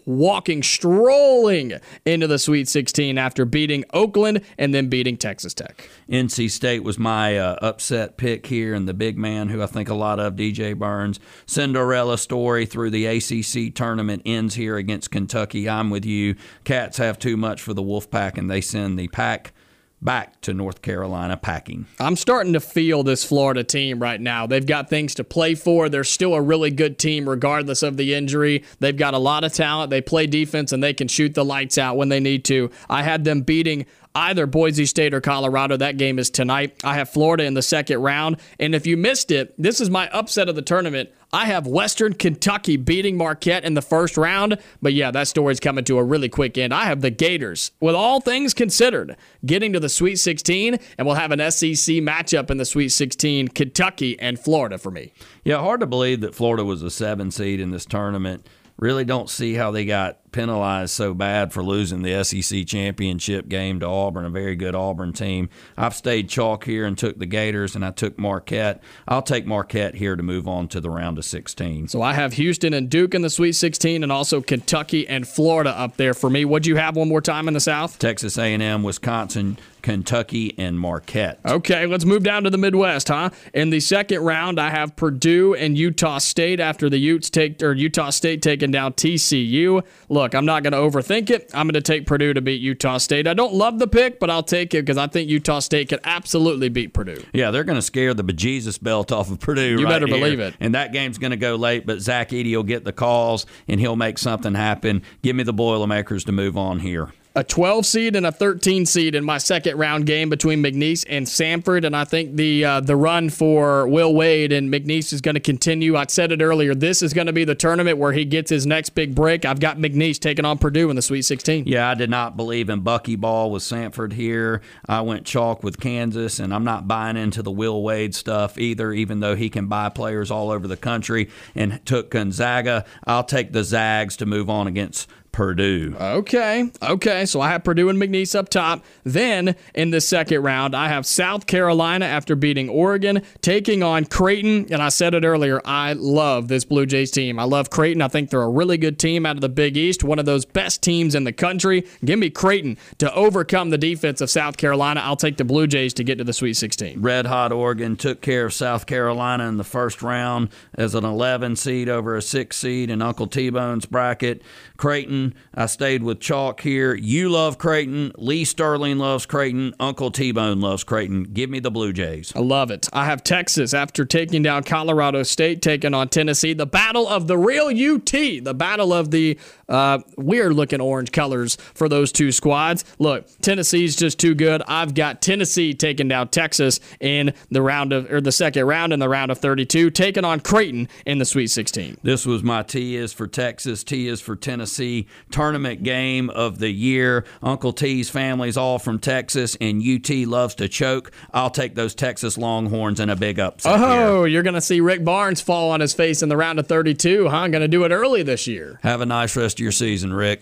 strolling into the Sweet 16 after beating Oakland and then beating Texas Tech. NC State was my upset pick here, and the big man who I think a lot of, DJ Burns. Cinderella story through the ACC tournament ends here against Kentucky. I'm with you. Cats have too much for the Wolfpack, and they send the pack back to North Carolina packing. I'm starting to feel this Florida team right now. They've got things to play for. They're still a really good team regardless of the injury. They've got a lot of talent. They play defense, and they can shoot the lights out when they need to. I had them beating either Boise State or Colorado. That game is tonight. I have Florida in the second round. And if you missed it, this is my upset of the tournament. I have Western Kentucky beating Marquette in the first round. But yeah, that story's coming to a really quick end. I have the Gators, with all things considered, getting to the Sweet 16, and we'll have an SEC matchup in the Sweet 16, Kentucky and Florida for me. Yeah, hard to believe that Florida was a 7 seed in this tournament. Really don't see how they got penalized so bad for losing the SEC championship game to Auburn, a very good Auburn team. I've stayed chalk here and took the Gators, and I took Marquette. I'll take Marquette here to move on to the round of 16. So I have Houston and Duke in the Sweet 16, and also Kentucky and Florida up there for me. What'd you have one more time in the South? Texas A&M, Wisconsin, Kentucky, and Marquette. Okay, let's move down to the Midwest, huh? In the second round, I have Purdue and Utah State after the Utah State taking down TCU. Look, I'm not going to overthink it. I'm going to take Purdue to beat Utah State. I don't love the pick, but I'll take it because I think Utah State could absolutely beat Purdue. Yeah, they're going to scare the bejesus belt off of Purdue. You right better here. believe it. And that game's going to go late, but Zach Edey will get the calls, and he'll make something happen. Give me the Boilermakers to move on here. A 12 seed and a 13 seed in my second round game between McNeese and Samford, and I think the run for Will Wade and McNeese is going to continue. I said it earlier, this is going to be the tournament where he gets his next big break. I've got McNeese taking on Purdue in the Sweet 16. Yeah, I did not believe in buckyball with Samford here. I went chalk with Kansas, and I'm not buying into the Will Wade stuff either, even though he can buy players all over the country, and took Gonzaga. I'll take the Zags to move on against Purdue. Okay. So I have Purdue and McNeese up top. Then in the second round, I have South Carolina after beating Oregon, taking on Creighton. And I said it earlier, I love this Blue Jays team. I love Creighton. I think they're a really good team out of the Big East, one of those best teams in the country. Give me Creighton to overcome the defense of South Carolina. I'll take the Blue Jays to get to the Sweet 16. Red Hot Oregon took care of South Carolina in the first round as an 11 seed over a 6 seed in Uncle T-Bone's bracket. Creighton, I stayed with chalk here. You love Creighton. Lee Sterling loves Creighton. Uncle T-Bone loves Creighton. Give me the Blue Jays. I love it. I have Texas after taking down Colorado State, taking on Tennessee. The battle of the real UT. The battle of the weird-looking orange colors for those two squads. Look, Tennessee's just too good. I've got Tennessee taking down Texas in the second round in the round of 32, taking on Creighton in the Sweet 16. This was my T is for Texas, T is for Tennessee tournament game of the year. Uncle T's family's all from Texas, and UT loves to choke. I'll take those Texas Longhorns in a big upset here. You're going to see Rick Barnes fall on his face in the round of 32, huh? I'm going to do it early this year. Have a nice rest of your season, Rick.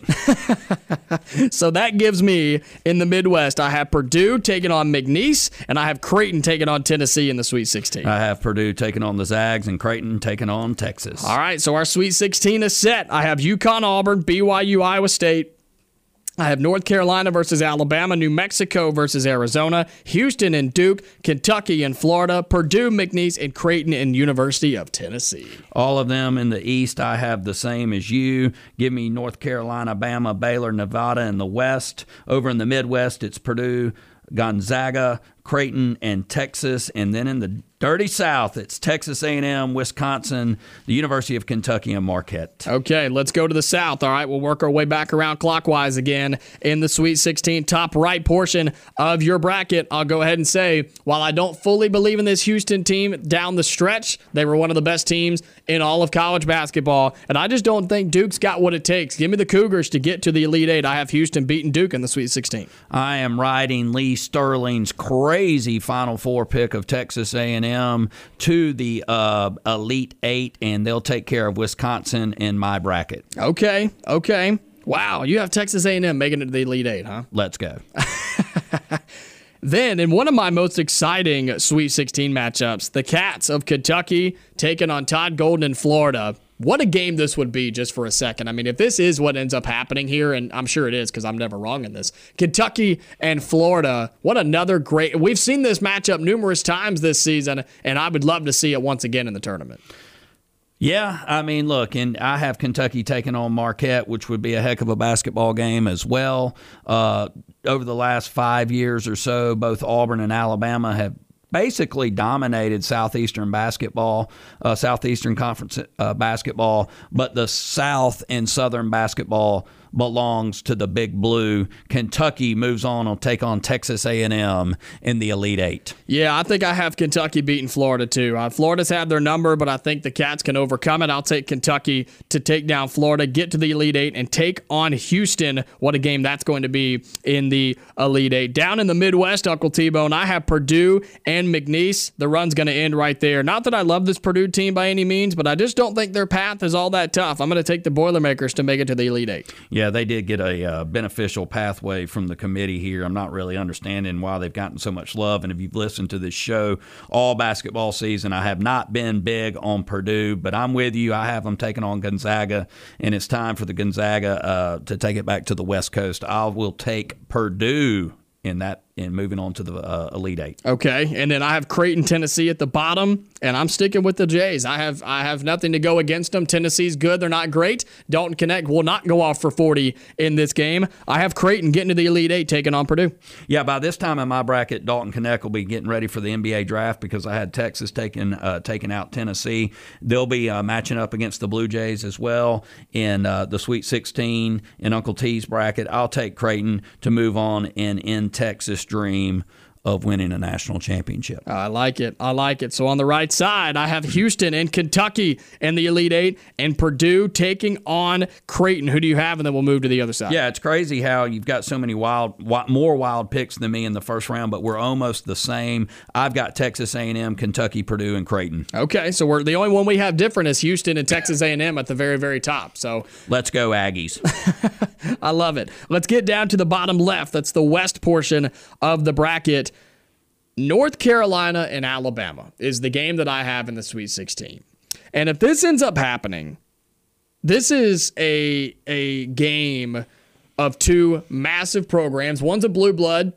So that gives me, in the Midwest, I have Purdue taking on McNeese, and I have Creighton taking on Tennessee in the Sweet 16. I have Purdue taking on the Zags and Creighton taking on Texas. All right, so our Sweet 16 is set. I have UConn, Auburn, BYU, Iowa State. I have North Carolina versus Alabama, New Mexico versus Arizona, Houston and Duke, Kentucky and Florida, Purdue, McNeese, and Creighton and University of Tennessee. All of them in the East, I have the same as you. Give me North Carolina, Bama, Baylor, Nevada in the West. Over in the Midwest, it's Purdue, Gonzaga, Creighton, and Texas. And then in the dirty South, it's Texas A&M, Wisconsin, the University of Kentucky, and Marquette. Okay, let's go to the South. All right, we'll work our way back around clockwise again in the Sweet 16 top right portion of your bracket. I'll go ahead and say, while I don't fully believe in this Houston team down the stretch, they were one of the best teams in all of college basketball, and I just don't think Duke's got what it takes. Give me the Cougars to get to the Elite Eight. I have Houston beating Duke in the Sweet 16. I am riding Lee Sterling's crazy crazy Final Four pick of Texas A&M to the Elite Eight, and they'll take care of Wisconsin in my bracket. Okay. Wow, you have Texas A&M making it to the Elite Eight, huh? Let's go. Then, in one of my most exciting Sweet 16 matchups, the Cats of Kentucky taking on Todd Golden in Florida. What a game this would be, just for a second. I mean, if this is what ends up happening here, and I'm sure it is because I'm never wrong in this, Kentucky and Florida, what another great... We've seen this matchup numerous times this season, and I would love to see it once again in the tournament. Yeah, I mean, look, and I have Kentucky taking on Marquette, which would be a heck of a basketball game as well. Over the last 5 years or so, both Auburn and Alabama have basically dominated Southeastern basketball, Southeastern Conference basketball, but the South and Southern basketball belongs to the Big Blue. Kentucky moves on to take on Texas A&M in the Elite Eight. Yeah, I think I have Kentucky beating Florida too. Florida's had their number, but I think the Cats can overcome it. I'll take Kentucky to take down Florida, get to the Elite Eight, and take on Houston. What a game that's going to be in the Elite Eight. Down in the Midwest, Uncle T-Bone, I have Purdue and McNeese. The run's going to end right there. Not that I love this Purdue team by any means, but I just don't think their path is all that tough. I'm going to take the Boilermakers to make it to the Elite Eight. Yeah, they did get a beneficial pathway from the committee here. I'm not really understanding why they've gotten so much love. And if you've listened to this show all basketball season, I have not been big on Purdue, but I'm with you. I have them taking on Gonzaga, and it's time for the Gonzaga to take it back to the West Coast. I will take Purdue in that, and moving on to the Elite Eight. Okay, and then I have Creighton, Tennessee at the bottom, and I'm sticking with the Jays. I have nothing to go against them. Tennessee's good. They're not great. Dalton Knecht will not go off for 40 in this game. I have Creighton getting to the Elite Eight, taking on Purdue. Yeah, by this time in my bracket, Dalton Knecht will be getting ready for the NBA draft because I had Texas taking out Tennessee. They'll be matching up against the Blue Jays as well in the Sweet 16 in Uncle T's bracket. I'll take Creighton to move on and end Texas' dream of winning a national championship. I like it. So on the right side, I have Houston and Kentucky in the Elite Eight, and Purdue taking on Creighton. Who do you have? And then we'll move to the other side. Yeah, it's crazy how you've got so many more wild picks than me in the first round, but we're almost the same. I've got Texas A&M, Kentucky, Purdue, and Creighton. Okay, so we're the only one we have different is Houston and Texas A&M at the very, very top. So let's go Aggies. I love it. Let's get down to the bottom left. That's the west portion of the bracket. North Carolina and Alabama is the game that I have in the Sweet 16. And if this ends up happening, this is a game of two massive programs. One's a blue blood.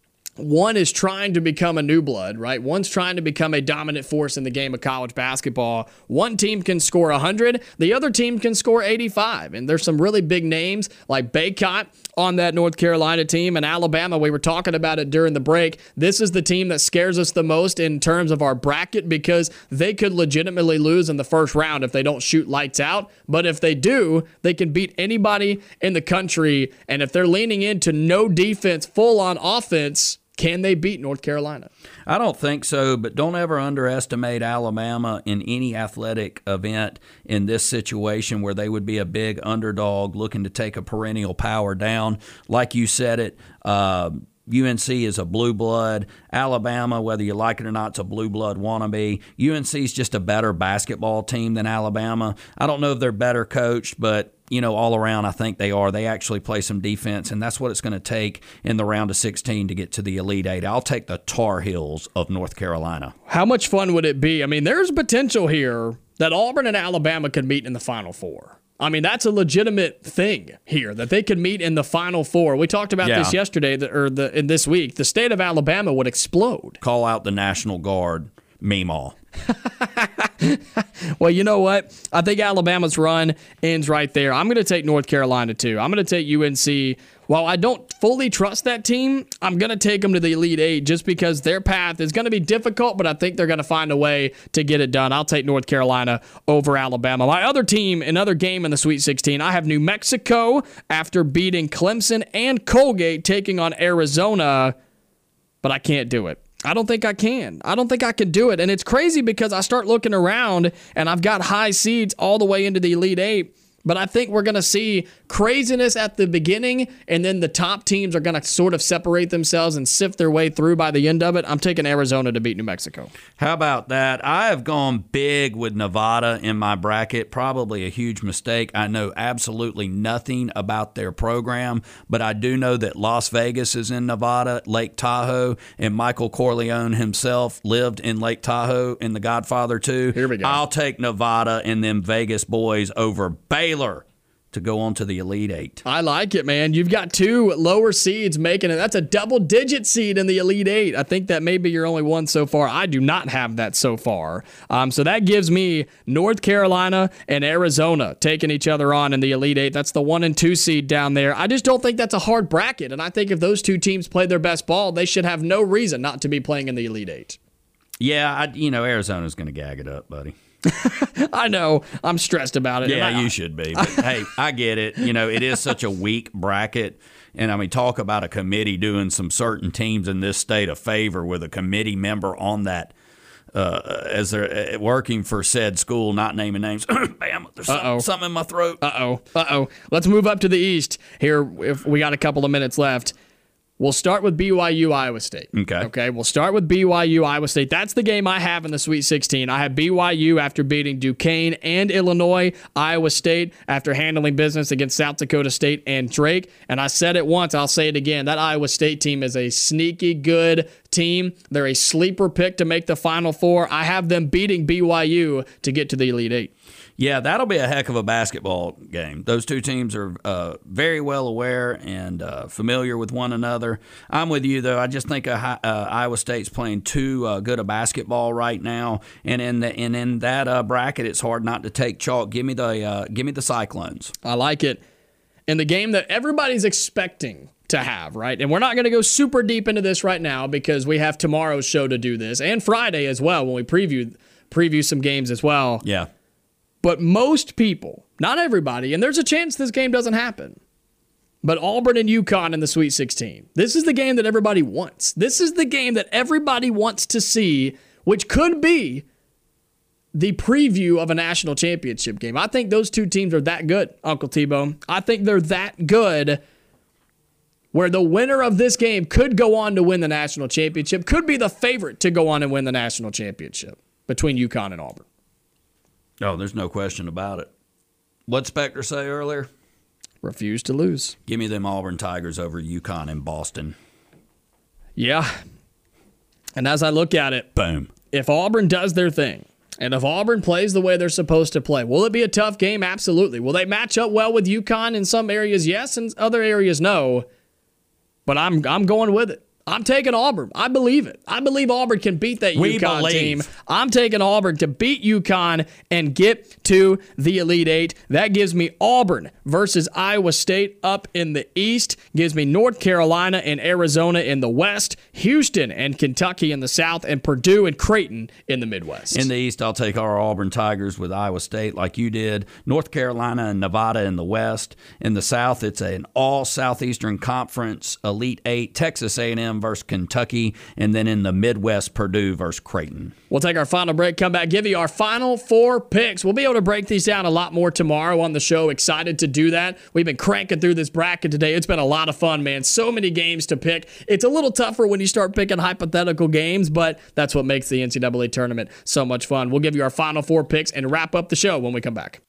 One is trying to become a new blood, right? One's trying to become a dominant force in the game of college basketball. One team can score 100. The other team can score 85. And there's some really big names like Baycott on that North Carolina team. And Alabama, we were talking about it during the break. This is the team that scares us the most in terms of our bracket because they could legitimately lose in the first round if they don't shoot lights out. But if they do, they can beat anybody in the country. And if they're leaning into no defense, full on offense, can they beat North Carolina? I don't think so, but don't ever underestimate Alabama in any athletic event in this situation where they would be a big underdog looking to take a perennial power down. Like you said it, UNC is a blue blood. Alabama, whether you like it or not, it's a blue blood wannabe. UNC is just a better basketball team than Alabama. I don't know if they're better coached, but all around, I think they are. They actually play some defense, and that's what it's going to take in the round of 16 to get to the Elite Eight. I'll take the Tar Heels of North Carolina. How much fun would it be? I mean, there's potential here that Auburn and Alabama could meet in the Final Four. I mean, that's a legitimate thing here, that they could meet in the Final Four. We talked about this yesterday, in this week. The state of Alabama would explode. Call out the National Guard, Meemaw. Well, you know what? I think Alabama's run ends right there. I'm going to take North Carolina, too. I'm going to take UNC. While I don't fully trust that team, I'm going to take them to the Elite Eight just because their path is going to be difficult, but I think they're going to find a way to get it done. I'll take North Carolina over Alabama. My other team, another game in the Sweet 16, I have New Mexico after beating Clemson and Colgate taking on Arizona, but I can't do it. I don't think I can. I don't think I can do it. And it's crazy because I start looking around and I've got high seeds all the way into the Elite Eight. But I think we're going to see craziness at the beginning, and then the top teams are going to sort of separate themselves and sift their way through by the end of it. I'm taking Arizona to beat New Mexico. How about that? I have gone big with Nevada in my bracket. Probably a huge mistake. I know absolutely nothing about their program, but I do know that Las Vegas is in Nevada, Lake Tahoe, and Michael Corleone himself lived in Lake Tahoe in The Godfather 2. Here we go. I'll take Nevada and them Vegas boys over Baylor to go on to the Elite Eight. I like it, man. You've got 2 lower seeds making it. That's a double-digit seed in the Elite Eight. I think that may be your only one so far. I do not have that so far. So that gives me North Carolina and Arizona taking each other on in the Elite Eight. That's the 1 and 2 seed down there. I just don't think that's a hard bracket, and I think if those 2 teams play their best ball, they should have no reason not to be playing in the Elite Eight. Yeah, Arizona's going to gag it up, buddy. I know. I'm stressed about it. Yeah, you should be. But, hey, I get it. It is such a weak bracket. And, talk about a committee doing some certain teams in this state a favor with a committee member on that as they're working for said school, not naming names. Bam, there's something in my throat. Uh-oh. Let's move up to the East here if we got a couple of minutes left. We'll start with BYU, Iowa State. Okay, we'll start with BYU, Iowa State. That's the game I have in the Sweet 16. I have BYU after beating Duquesne and Illinois, Iowa State after handling business against South Dakota State and Drake. And I said it once, I'll say it again. That Iowa State team is a sneaky good team. They're a sleeper pick to make the Final Four. I have them beating BYU to get to the Elite Eight. Yeah, that'll be a heck of a basketball game. Those 2 teams are very well aware and familiar with one another. I'm with you, though. I just think Iowa State's playing too good a basketball right now, and in that bracket, it's hard not to take chalk. Give me the Cyclones. I like it. In the game that everybody's expecting to have, right? And we're not going to go super deep into this right now because we have tomorrow's show to do this, and Friday as well when we preview some games as well. Yeah. But most people, not everybody, and there's a chance this game doesn't happen, but Auburn and UConn in the Sweet 16. This is the game that everybody wants. This is the game that everybody wants to see, which could be the preview of a national championship game. I think those 2 teams are that good, Uncle Tebow. I think they're that good where the winner of this game could go on to win the national championship, could be the favorite to go on and win the national championship between UConn and Auburn. Oh, there's no question about it. What'd Spectre say earlier? Refuse to lose. Give me them Auburn Tigers over UConn in Boston. Yeah. And as I look at it, boom. If Auburn does their thing, and if Auburn plays the way they're supposed to play, will it be a tough game? Absolutely. Will they match up well with UConn in some areas? Yes, in other areas, no. But I'm going with it. I'm taking Auburn. I believe it. I believe Auburn can beat that UConn team. I'm taking Auburn to beat UConn and get to the Elite Eight. That gives me Auburn versus Iowa State up in the East. Gives me North Carolina and Arizona in the West. Houston and Kentucky in the South. And Purdue and Creighton in the Midwest. In the East, I'll take our Auburn Tigers with Iowa State like you did. North Carolina and Nevada in the West. In the South, it's an all-Southeastern Conference Elite Eight. Texas A&M versus Kentucky, and then in the Midwest, Purdue versus Creighton. We'll take our final break, come back, give you our final 4 picks. We'll be able to break these down a lot more tomorrow on the show. Excited to do that. We've been cranking through this bracket today. It's been a lot of fun, man. So many games to pick. It's a little tougher when you start picking hypothetical games, but that's what makes the NCAA tournament so much fun. We'll give you our final 4 picks and wrap up the show when we come back.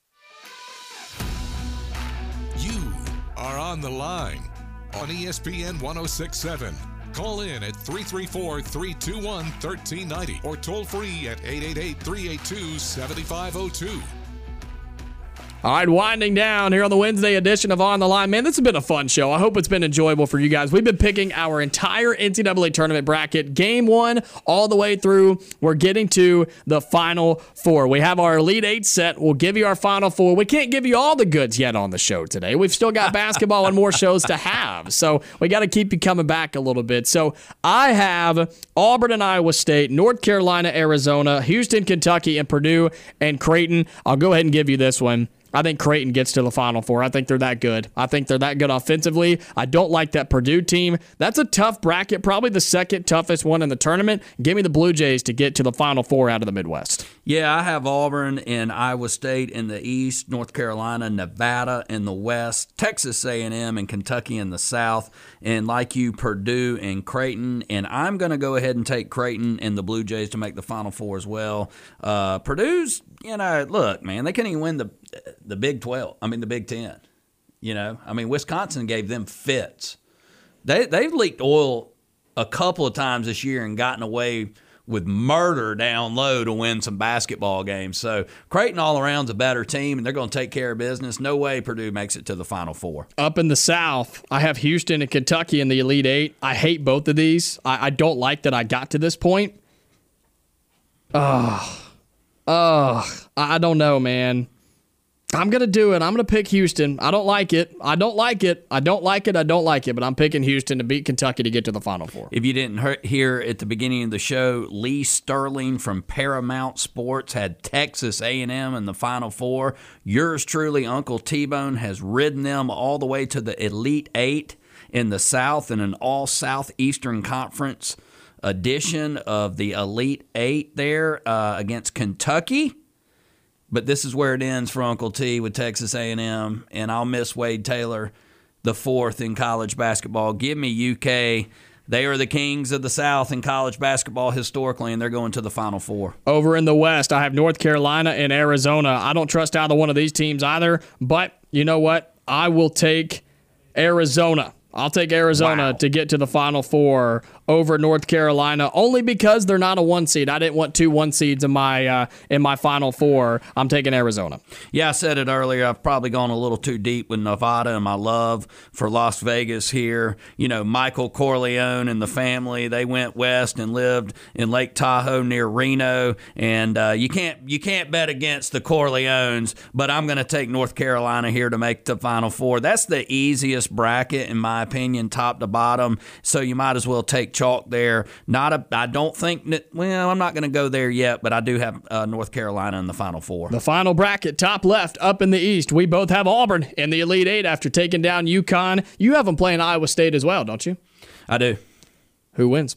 You are on the line on ESPN 106.7. Call in at 334-321-1390 or toll free at 888-382-7502. All right, winding down here on the Wednesday edition of On the Line. Man, this has been a fun show. I hope it's been enjoyable for you guys. We've been picking our entire NCAA tournament bracket, game 1 all the way through. We're getting to the Final 4. We have our Elite 8 set. We'll give you our Final 4. We can't give you all the goods yet on the show today. We've still got basketball and more shows to have, so we got to keep you coming back a little bit. So I have Auburn and Iowa State, North Carolina, Arizona, Houston, Kentucky, and Purdue and Creighton. I'll go ahead and give you this one. I think Creighton gets to the Final Four. I think they're that good. I think they're that good offensively. I don't like that Purdue team. That's a tough bracket, probably the second toughest one in the tournament. Give me the Blue Jays to get to the Final Four out of the Midwest. Yeah, I have Auburn and Iowa State in the East, North Carolina, Nevada in the West, Texas A&M and Kentucky in the South, and like you, Purdue and Creighton. And I'm going to go ahead and take Creighton and the Blue Jays to make the Final Four as well. Purdue's, look, man, they couldn't even win the Big 12. I mean, the Big 10. Wisconsin gave them fits. They've leaked oil a couple of times this year and gotten away with murder down low to win some basketball games. So Creighton all around's a better team, and they're going to take care of business. No way Purdue makes it to the Final Four. Up in the South, I have Houston and Kentucky in the Elite Eight. I hate both of these. I don't like that I got to this point. I don't know, man. I'm going to do it. I'm going to pick Houston. I don't like it. But I'm picking Houston to beat Kentucky to get to the Final Four. If you didn't hear at the beginning of the show, Lee Sterling from Paramount Sports had Texas A&M in the Final Four. Yours truly, Uncle T-Bone, has ridden them all the way to the Elite Eight in the South in an all-Southeastern Conference edition of the Elite Eight there against Kentucky. But this is where it ends for Uncle T with Texas A&M, and I'll miss Wade Taylor, the fourth in college basketball. Give me UK. They are the kings of the South in college basketball historically, and they're going to the Final Four. Over in the West, I have North Carolina and Arizona. I don't trust either one of these teams either, but you know what? I will take Arizona. I'll take Arizona to get to the Final Four over North Carolina, only because they're not a 1 seed. I didn't want 2 1 seeds in my Final Four. I'm taking Arizona. Yeah, I said it earlier. I've probably gone a little too deep with Nevada and my love for Las Vegas here. Michael Corleone and the family, they went west and lived in Lake Tahoe near Reno, and you can't bet against the Corleones, but I'm going to take North Carolina here to make the Final Four. That's the easiest bracket, in my opinion, top to bottom, so you might as well take chalk there. I don't think I'm not going to go there yet, but I do have North Carolina in the Final Four. The final bracket, top left, up in the East. We both have Auburn in the Elite Eight after taking down UConn. You have them playing Iowa State as well, don't you? I do. Who wins?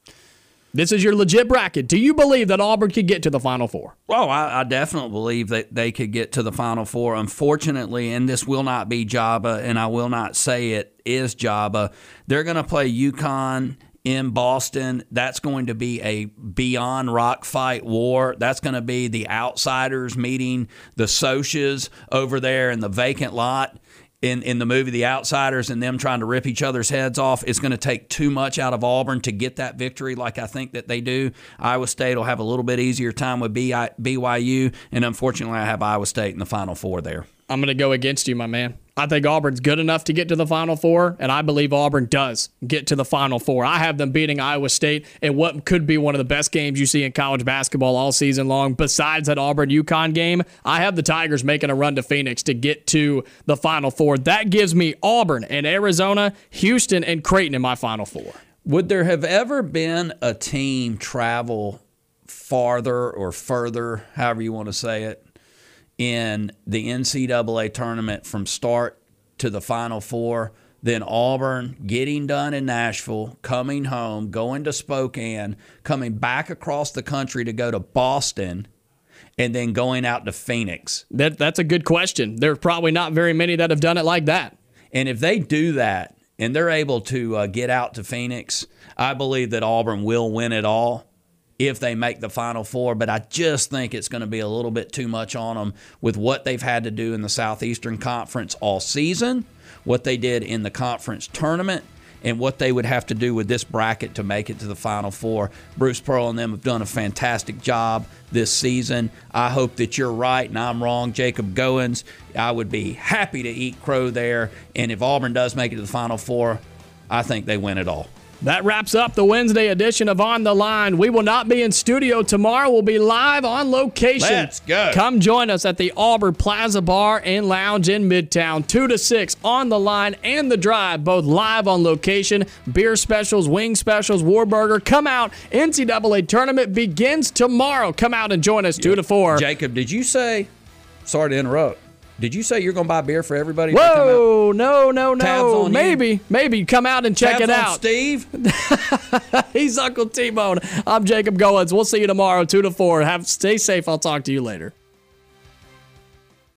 This is your legit bracket. Do you believe that Auburn could get to the Final Four? Oh, I definitely believe that they could get to the Final Four. Unfortunately, and this will not be Jabba, and I will not say it is Jabba, they're going to play UConn in Boston. That's going to be a beyond rock fight war. That's going to be the outsiders meeting the Socs over there in the vacant lot in the movie The Outsiders, and them trying to rip each other's heads off. It's going to take too much out of Auburn to get that victory like I think that they do. Iowa State will have a little bit easier time with BYU, and unfortunately I have Iowa State in the Final Four there. I'm going to go against you, my man. I think Auburn's good enough to get to the Final Four, and I believe Auburn does get to the Final Four. I have them beating Iowa State in what could be one of the best games you see in college basketball all season long. Besides that Auburn-UConn game, I have the Tigers making a run to Phoenix to get to the Final Four. That gives me Auburn and Arizona, Houston, and Creighton in my Final Four. Would there have ever been a team travel farther or further, however you want to say it, in the NCAA tournament from start to the Final Four than Auburn getting done in Nashville, coming home, going to Spokane, coming back across the country to go to Boston, and then going out to Phoenix? That's a good question. There's probably not very many that have done it like that. And if they do that and they're able to get out to Phoenix, I believe that Auburn will win it all if they make the Final Four, but I just think it's going to be a little bit too much on them with what they've had to do in the Southeastern Conference all season, what they did in the conference tournament, and what they would have to do with this bracket to make it to the Final Four. Bruce Pearl and them have done a fantastic job this season. I hope that you're right and I'm wrong. Jacob Goins, I would be happy to eat crow there, and if Auburn does make it to the Final Four, I think they win it all. That wraps up the Wednesday edition of On the Line. We will not be in studio tomorrow. We'll be live on location. Let's go. Come join us at the Auburn Plaza Bar and Lounge in Midtown. 2 to 6 On the Line and The Drive, both live on location. Beer specials, wing specials, Warburger. Come out. NCAA tournament begins tomorrow. Come out and join us 2 to 4. Jacob, did you say, sorry to interrupt, Did you say you're going to buy beer for everybody? Tabs Whoa, no. on you. Maybe come out and check it on out. Steve. He's Uncle T-Bone. I'm Jacob Goins. We'll see you tomorrow, 2 to 4. Stay safe. I'll talk to you later.